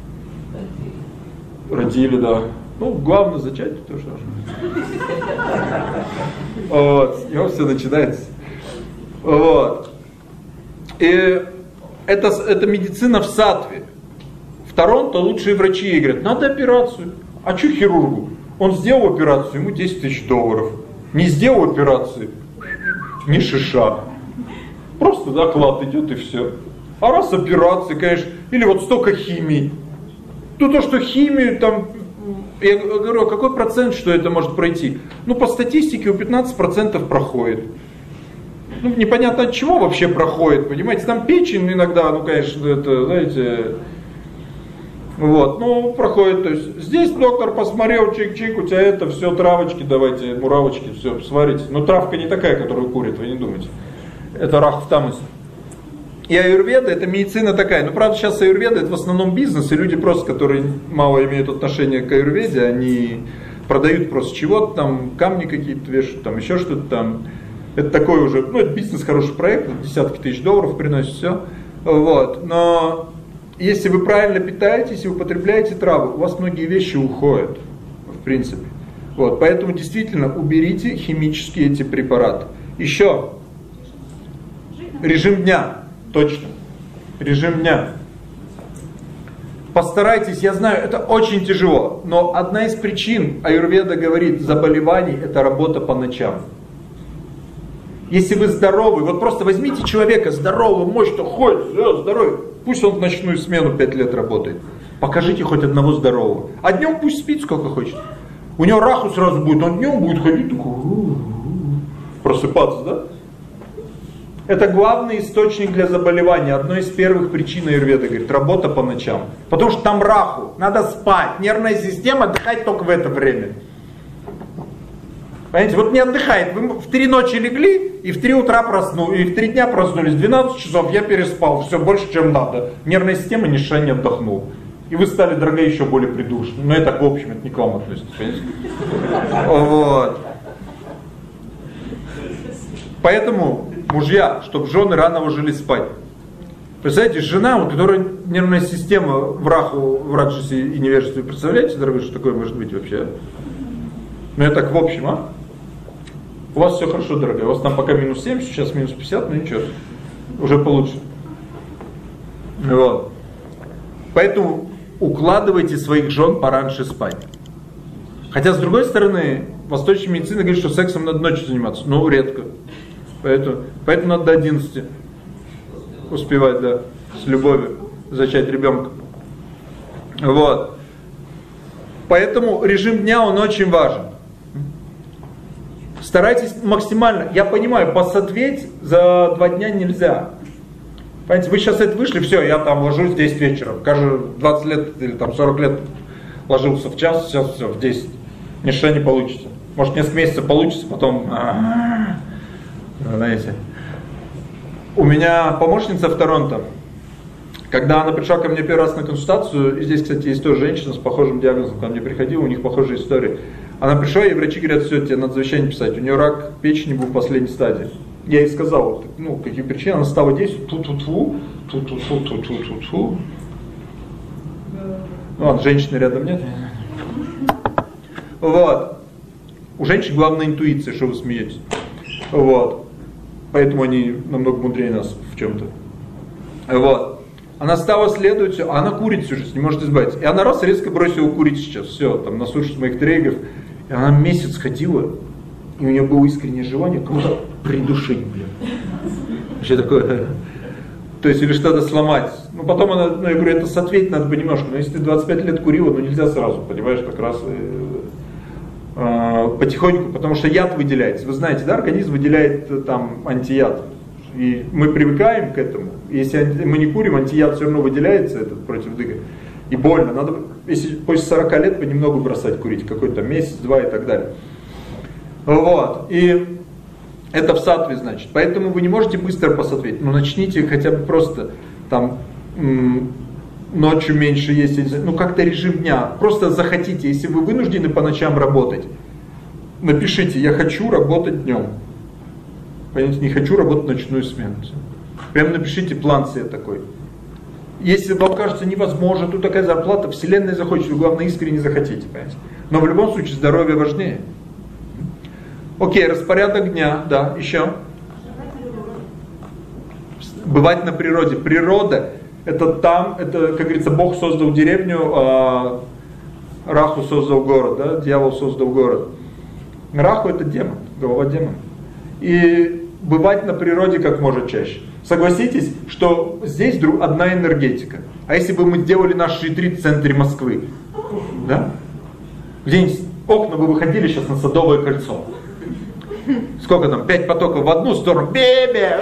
Родили, да. Ну, главное зачать, то что. Вот, с него все начинается. Вот. И Это, это медицина в сатве. В Торонто лучшие врачи ей говорят, надо операцию. А что хирургу? Он сделал операцию, ему десять тысяч долларов. Не сделал операцию, ни шиша. Просто доклад идет и все. А раз операции, конечно, или вот столько химии. То, то что химию там, я говорю, какой процент, что это может пройти? Ну, по статистике у пятнадцати процентов проходит. Ну, непонятно от чего вообще проходит, понимаете, там печень иногда, ну, конечно, это, знаете, вот, ну, проходит, то есть, здесь доктор посмотрел, чик-чик, у тебя это, все, травочки, давайте, муравочки, все, сварите. Но травка не такая, которую курят, вы не думайте. Это раху в тамасе. И аюрведа, это медицина такая. Ну, правда, сейчас аюрведа, это в основном бизнес, и люди просто, которые мало имеют отношения к аюрведе, они продают просто чего-то, там, камни какие-то вешают, там, еще что-то там. Это такой уже, ну, это бизнес, хороший проект, десятки тысяч долларов приносит, все. Вот, но если вы правильно питаетесь и употребляете травы, у вас многие вещи уходят, в принципе. Вот, поэтому действительно уберите химические эти препараты. Еще, режим дня. Точно. Режим дня. Постарайтесь, я знаю, это очень тяжело, но одна из причин, аюрведа говорит, заболеваний, это работа по ночам. Если вы здоровый, вот просто возьмите человека здорового, мощного, ходит, здоровый, пусть он в ночную смену пять лет работает. Покажите хоть одного здорового. А днем пусть спит сколько хочет. У него раху сразу будет, он днем будет ходить, такой, просыпаться, да? Это главный источник для заболевания, одной из первых причин аюрведа, говорит, работа по ночам. Потому что там раху, надо спать, нервная система отдыхать только в это время. Понимаете, вот не отдыхает, вы в три ночи легли, и в три утра проснулись, и в три дня проснулись, двенадцать часов я переспал, все больше, чем надо. Нервная система ни шага не отдохнула. И вы стали, дорогая, еще более придушены. Но это, в общем, это не к вам относится, понимаете? Вот. Поэтому, мужья, чтобы жены рано ложились спать. Представляете, жена, у которой нервная система в раху, в раджасе и невежестве, представляете, дорогой, что такое может быть вообще? Ну я так в общем, а? У вас все хорошо, дорогая, у вас там пока минус семьдесят, сейчас минус пятьдесят, но ничего, уже получше. Вот. Поэтому укладывайте своих жен пораньше спать. Хотя, с другой стороны, восточная медицина говорит, что сексом надо ночью заниматься, но редко. Поэтому, поэтому надо до одиннадцати успевать, да, с любовью зачать ребенка. Вот. Поэтому режим дня, он очень важен. Старайтесь максимально, я понимаю, посответь за два дня нельзя. Понимаете, вы сейчас это вышли, все, я там ложусь в десять вечера. Каждые двадцать лет или там сорок лет ложился в час, сейчас все, в десять. Ничего не получится. Может, несколько месяцев получится, потом... Знаете. У меня помощница в Торонто, когда она пришла ко мне первый раз на консультацию, и здесь, кстати, есть тоже женщина с похожим диагнозом, ко мне приходила, у них похожая история. Она пришла, и врачи говорят, все, тебе надо завещание писать, у нее рак печени был в последней стадии. Я ей сказал, ну, какие причины, она стала действовать, ту-ту-ту, ту-ту-ту-ту-ту-ту-ту. Ну ладно, женщины рядом нет. Вот. У женщин главная интуиция, что вы смеетесь. Вот. Поэтому они намного мудрее нас в чем-то. Вот. Она стала следовать, все, а она курит всю жизнь, не может избавиться. И она раз резко бросила курить сейчас, все, там наслушать моих трегов. И она месяц ходила, и у нее было искреннее желание кого-то придушить, блин. Вообще такое, то есть или что-то сломать. Ну потом она, ну я говорю, это сответь надо понемножку. Но если ты двадцать пять лет курила, ну нельзя сразу, понимаешь, как раз э, э, потихоньку, потому что яд выделяется. Вы знаете, да, организм выделяет там антияд. И мы привыкаем к этому. Если мы не курим, антияд все равно выделяется, этот против дыга. И больно. Надо, если после сорока лет понемногу бросать курить, какой-то месяц, два и так далее. Вот. И это в саттве, значит. Поэтому вы не можете быстро посответь. Но начните хотя бы просто там м- ночью меньше есть. Ну как-то режим дня. Просто захотите. Если вы вынуждены по ночам работать, напишите, я хочу работать днем. Понимаете, не хочу работать ночную смену. Прям напишите план себе такой. Если вам кажется невозможно, тут такая зарплата, вселенная захочет, вы главное искренне захотите, понимаете. Но в любом случае здоровье важнее. Окей, распорядок дня, да, еще. Бывать на природе. Природа, это там, это, как говорится, Бог создал деревню, а Раху создал город, да, дьявол создал город. Раху это демон, голова демона. И бывать на природе как можно чаще. Согласитесь, что здесь одна энергетика. А если бы мы делали наш ретрит в центре Москвы, да? Где-нибудь окна бы выходили сейчас на Садовое кольцо. Сколько там? Пять потоков в одну сторону. Бебе!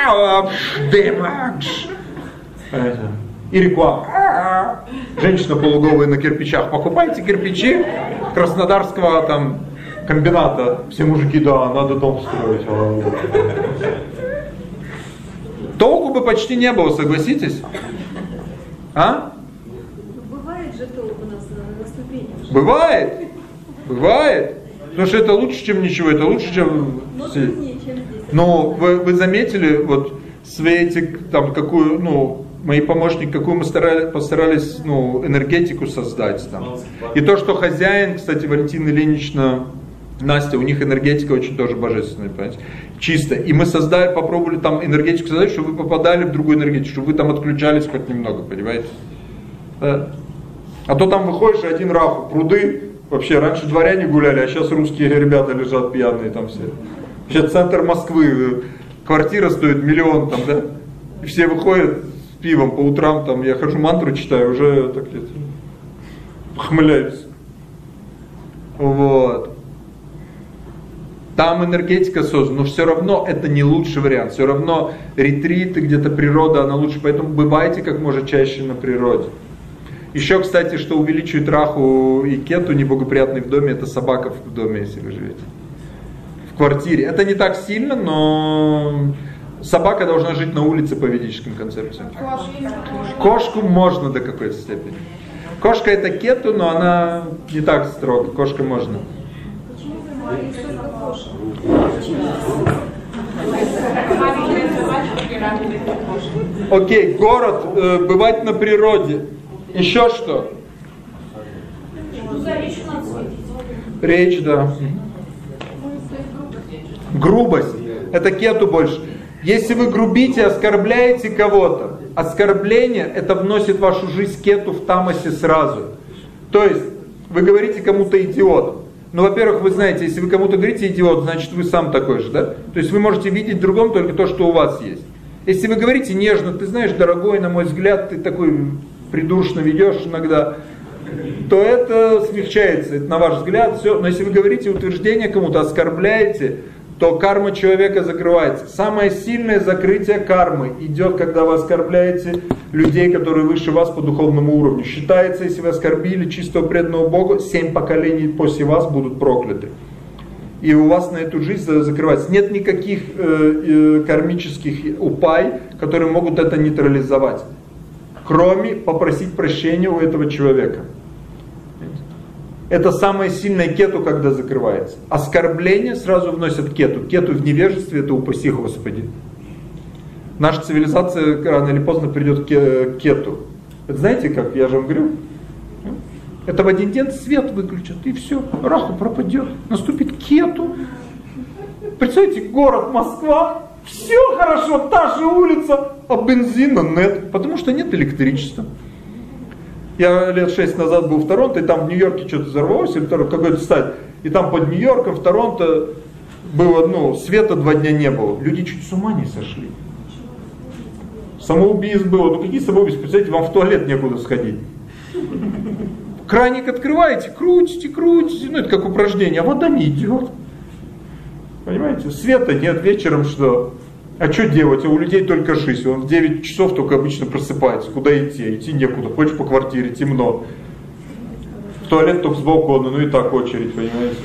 И реклама. Женщина полуголая на кирпичах. Покупайте кирпичи Краснодарского там комбината. Все мужики, да, надо дом строить. Толку бы почти не было, согласитесь? А? Бывает же толк у нас на, на ступени. Бывает. Бывает. Потому что это лучше, чем ничего. Это лучше, чем... Но труднее, чем здесь. Но вы, вы заметили, вот Светик, там, какую, ну, мои помощники, какую мы старались, постарались, ну, энергетику создать там. И то, что хозяин, кстати, Валентина Ильинична, Настя, у них энергетика очень тоже божественная, понимаете, чисто. И мы создали, попробовали там энергетику создать, чтобы вы попадали в другую энергетику, чтобы вы там отключались хоть немного, понимаете. Да. А то там выходишь, и один раху, пруды, вообще раньше дворяне гуляли, а сейчас русские ребята лежат пьяные там все. Сейчас центр Москвы, квартира стоит миллион там, да, и все выходят с пивом по утрам, там, я хожу мантру читаю, уже так это, похмыляюсь. Вот. Там энергетика создана, но все равно это не лучший вариант. Все равно ретриты, где-то природа, она лучше. Поэтому бывайте как можно чаще на природе. Еще, кстати, что увеличивает раху и кету неблагоприятный в доме, это собака в доме, если вы живете. В квартире. Это не так сильно, но собака должна жить на улице по ведическим концепциям. Кошку можно до какой-то степени. Кошка это кету, но она не так строго. Кошка можно. Окей, город, э, бывать на природе. Еще что? Речь, да. Грубость. Это кету больше. Если вы грубите, оскорбляете кого-то, оскорбление, это вносит в вашу жизнь кету в тамасе сразу. То есть, вы говорите кому-то идиот. Ну, во-первых, вы знаете, если вы кому-то говорите идиот, значит вы сам такой же, да? То есть вы можете видеть в другом только то, что у вас есть. Если вы говорите нежно, ты знаешь, дорогой, на мой взгляд, ты такой придурочно ведешь иногда, то это смягчается, это на ваш взгляд, все. Но если вы говорите утверждение кому-то, оскорбляете, то карма человека закрывается. Самое сильное закрытие кармы идет, когда вы оскорбляете людей, которые выше вас по духовному уровню. Считается, если вы оскорбили чистого преданного Богу, семь поколений после вас будут прокляты. И у вас на эту жизнь закрывается. Нет никаких э, э, кармических упай, которые могут это нейтрализовать. Кроме попросить прощения у этого человека. Это самое сильное кету, когда закрывается. Оскорбление сразу вносят кету. Кету в невежестве, это упаси Господи. Наша цивилизация рано или поздно придет к кету. Это знаете как, я же вам говорю, это в один день свет выключат, и все, раху пропадет. Наступит кету. Представляете, город Москва, все хорошо, та же улица, а бензина нет, потому что нет электричества. Я лет шесть назад был в Торонто, и там в Нью-Йорке что-то взорвалось, или какой-то стадий. И там под Нью-Йорком, в Торонто, было, ну, света два дня не было. Люди чуть с ума не сошли. Самоубийств было. Ну какие самоубийства? Представляете, вам в туалет некуда сходить. Краник открываете, крутите, крутите. Ну это как упражнение, а вода не идет. Понимаете? Света нет, вечером что? А что делать? А у людей только жизнь. Он в девять часов только обычно просыпается. Куда идти? Идти некуда. Ходишь по квартире, темно. В туалет только с балкона, ну и так очередь, понимаете?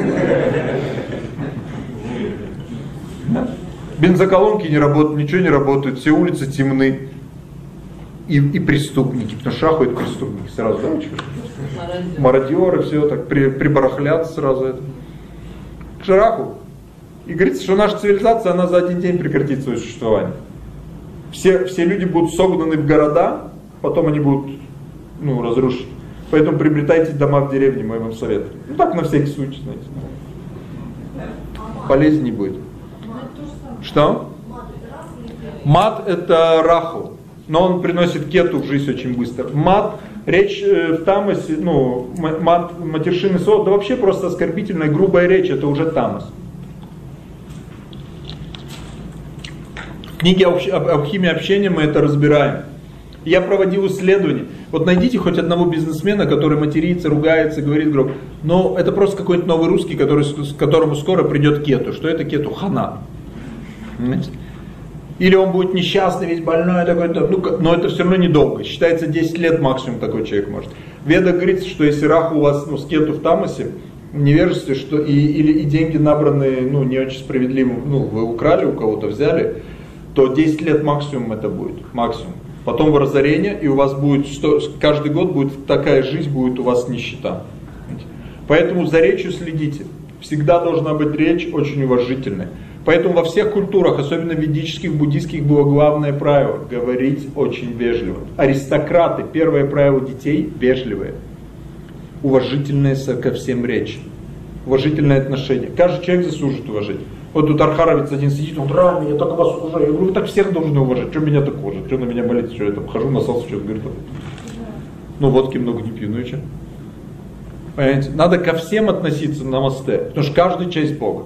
Бензоколонки не работают, ничего не работает, все улицы темны. И, и преступники, потому что шахают преступники сразу, да, очень хорошо. Мародеры, все так, при, прибарахлят сразу это. К шараху. И говорится, что наша цивилизация, она за один день прекратит свое существование. Все, все люди будут согнаны в города, потом они будут, ну, разрушены. Поэтому приобретайте дома в деревне, мой вам совет. Ну так на всякий случай, знаете. Полезнее будет. Что? Мат это раху, но он приносит кету в жизнь очень быстро. Мат, речь в тамасе, ну, мат, матершинный слово, да вообще просто оскорбительная, грубая речь, это уже тамас. В книге «Алхимия общения» мы это разбираем. Я проводил исследования. Вот найдите хоть одного бизнесмена, который матерится, ругается, говорит гроб. Но это просто какой-то новый русский, который, к которому скоро придет кету. Что это кету? Хана. Понимаете? Или он будет несчастный, весь больной, такой, ну, но это все равно недолго. Считается десять лет максимум такой человек может. В Ведах говорится, что если раху у вас, ну, с кету в тамасе, в невежестве, что и, или и деньги набранные, ну, не очень справедливо, ну, вы украли у кого-то, взяли, то десять лет максимум это будет. Максимум. Потом в разорение, и у вас будет, что, каждый год будет такая жизнь, будет у вас нищета. Поэтому за речью следите. Всегда должна быть речь очень уважительная. Поэтому во всех культурах, особенно ведических, буддийских, было главное правило – говорить очень вежливо. Аристократы, первое правило детей – вежливые. Уважительная ко всем речь. Уважительное отношение. Каждый человек заслужит уважить. Вот тут архаровец один сидит, он рами, я так вас уважаю. Я говорю, вы так всех должны уважать. Что меня так уважать? Что на меня болит? Что я там хожу, насался, что-то говорит. Ну водки много не пью, ну и что? Понимаете? Надо ко всем относиться намасте, потому что каждый часть Бога.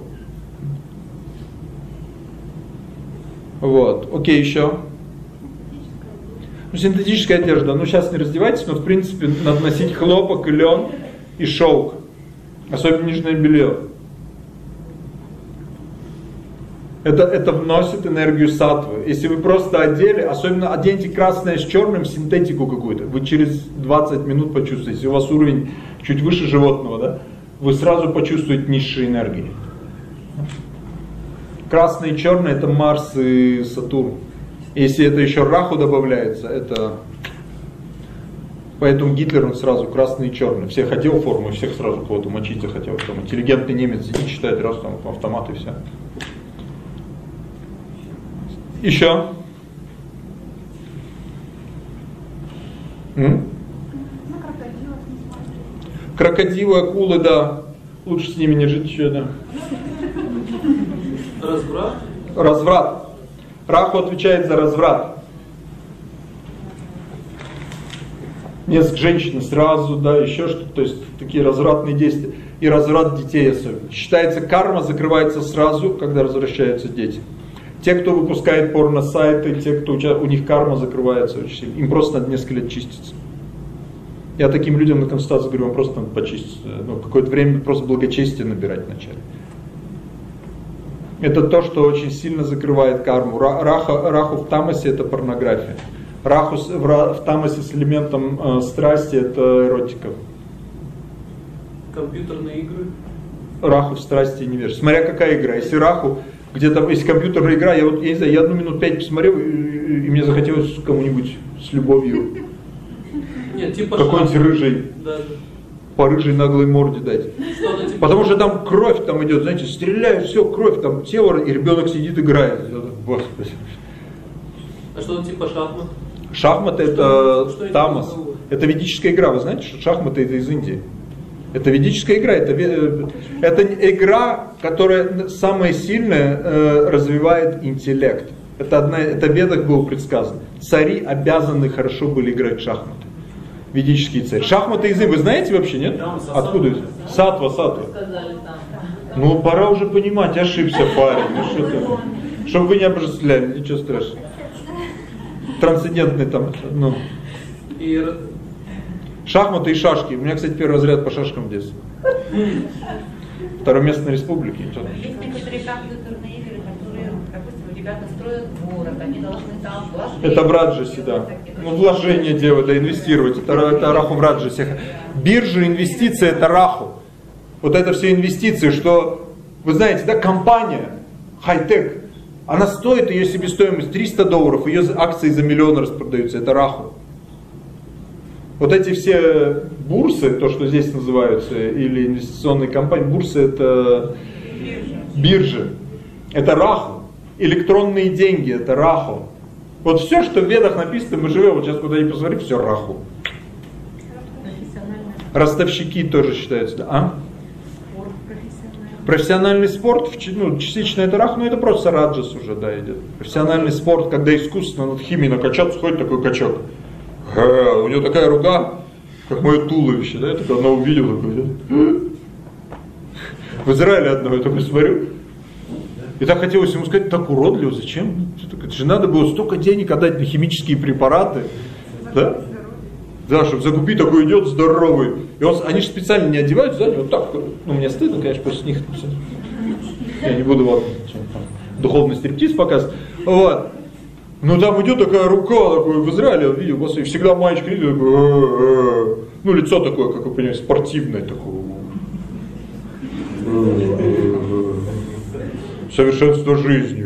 Вот, окей, еще. Ну, синтетическая одежда. Ну, сейчас не раздевайтесь, но в принципе надо носить хлопок, и лен и шелк. Особенно нижнее белье. Это, это вносит энергию саттвы. Если вы просто одели, особенно оденьте красное с черным, синтетику какую-то, вы через двадцать минут почувствуете, если у вас уровень чуть выше животного, да, вы сразу почувствуете низшие энергии. Красное и черное — это Марс и Сатурн. Если это еще Раху добавляется, это... Поэтому Гитлер, он сразу красный и черный. Всех одел форму, и всех сразу кого-то мочить захотел. Там интеллигентный немец сидит, читает, раз там автомат и все. Еще? М? Крокодилы, акулы, да. Лучше с ними не жить еще, да. Разврат? Разврат. Раху отвечает за разврат. Несколько женщин сразу, да, еще что-то, то есть такие развратные действия. И разврат детей особенно. Считается, карма закрывается сразу, когда возвращаются дети. Те, кто выпускает порно-сайты, те, кто у них карма закрывается очень сильно. Им просто надо несколько лет чиститься. Я таким людям на консультации говорю, вам просто надо почиститься. Ну, какое-то время просто благочестие набирать вначале. Это то, что очень сильно закрывает карму. Раха, раху в тамасе — это порнография. Раху в, в тамасе с элементом э, страсти — это эротика. Компьютерные игры? Раху в страсти и невежестве. Смотря какая игра. Если раху, где-то, если компьютерная игра, я вот, я не знаю, я одну минут пять посмотрел, и, и мне захотелось кому-нибудь с любовью. Нет, типа какой-нибудь рыжий. Да. По рыжей наглой морде дать. Что-то типа... Потому что там кровь там идет, знаете, стреляют, все, кровь, там тело, и ребенок сидит играет. Господи. А что-то типа шахмат? Шахматы — это тамас. Это ведическая игра. Вы знаете, что шахматы — это из Индии. Это ведическая игра. Это, это игра, которая самая сильная э, развивает интеллект. Это, одна, это в Ведах было предсказано. Цари обязаны хорошо были играть в шахматы. Ведические цари. Шахматы из Индии. Вы знаете вообще, нет? Откуда это? Сатва, сатва. Ну, пора уже понимать, ошибся парень. Ну, что ты? Чтобы вы не обожествляли, ничего страшного. Трансцендентный там, ну. И... Шахматы и шашки. У меня, кстати, первый разряд по шашкам в детстве. Второе место на республике. Есть некоторые компьютерные игры, которые, допустим, ребята строят город, они должны там вложить. Это в Раджасе, да. Ну, вложение делать, да, инвестировать. Это, это раху в Раджасе. Биржа, инвестиции — это раху. Вот это все инвестиции, что, вы знаете, да, компания, хай-тек, она стоит, ее себестоимость триста долларов, ее акции за миллион распродаются, это раху. Вот эти все бурсы, то, что здесь называются, или инвестиционные компании, бурсы — это биржи, это раху. Электронные деньги — это раху. Вот все, что в Ведах написано, мы живем, вот сейчас куда ни посмотри, все раху. Ростовщики тоже считаются, да? А? Профессиональный спорт, ну, частично это раху, но это просто раджас уже, да, идет. Профессиональный спорт, когда искусственно над химией накачаться, ходит такой качок. Ха, у него такая рука, как мое туловище, да, я только одна увидел, такой, да? В Израиле одного, я такой смотрю, И так хотелось ему сказать, так уродливо, зачем? Это же надо было столько денег отдать на химические препараты. Да? Да, чтобы закупить, такой идет здоровый. И он, они же специально не одевают сзади, вот так. Ну, мне стыдно, конечно, после них. Я не буду вам духовный стриптиз показывать. Вот. Ну там идет такая рука, такой, в Израиле я видел, господи, всегда маечка идет, такой, э-э-э. Ну лицо такое, как вы понимаете, спортивное такое. Совершенство жизни.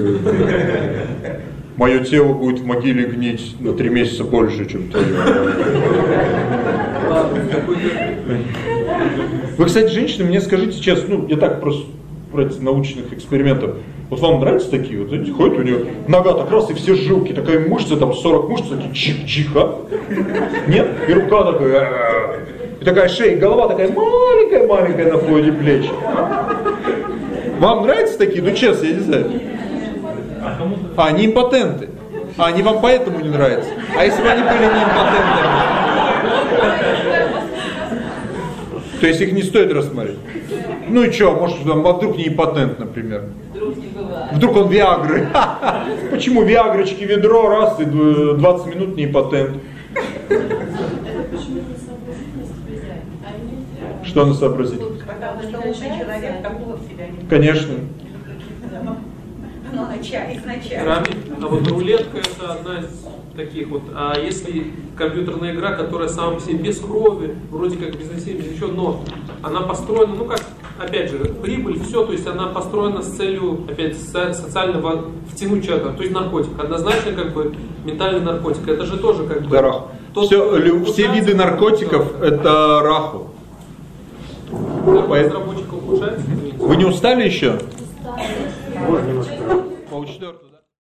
Мое тело будет в могиле гнить на три месяца больше, чем твое. Вы, кстати, женщины, мне скажите честно, ну, я так просто ради научных экспериментов. Вот вам нравятся такие? Вот знаете, ходит у нее нога так раз, и все жилки, такая мышца, там сорок мышц, такие чих-чих, а? Нет? И рука такая, и такая шея, и голова такая маленькая-маленькая на фоне плеч. Вам нравятся такие? Ну честно, я не знаю. А, они импотенты. А, они вам поэтому не нравятся. А если бы они были не импотентами? То есть их не стоит рассматривать. Ну и что, может, там, а вдруг не импотент, например? Вдруг он виагры. Почему виагрочки, ведро, раз, и двадцать минут не импотент? Что она сообразительность? Потому что умный человек такого в себя не... Конечно. Ну, изначально. Рами, а вот рулетка это одна из таких вот. А если компьютерная игра, которая сама по себе без крови, вроде как без насилия, без ничего, но она построена, ну как, опять же, прибыль, все, то есть она построена с целью, опять, социально втянуть человека, то есть наркотик. Однозначно, как бы, ментальный наркотик. Это же тоже как бы... Да, раху. Тот, все, лю, все виды наркотиков все. Это раху. Разработчика ухудшается? Вы не устали еще? Можно немножко. Полчетвертого, да?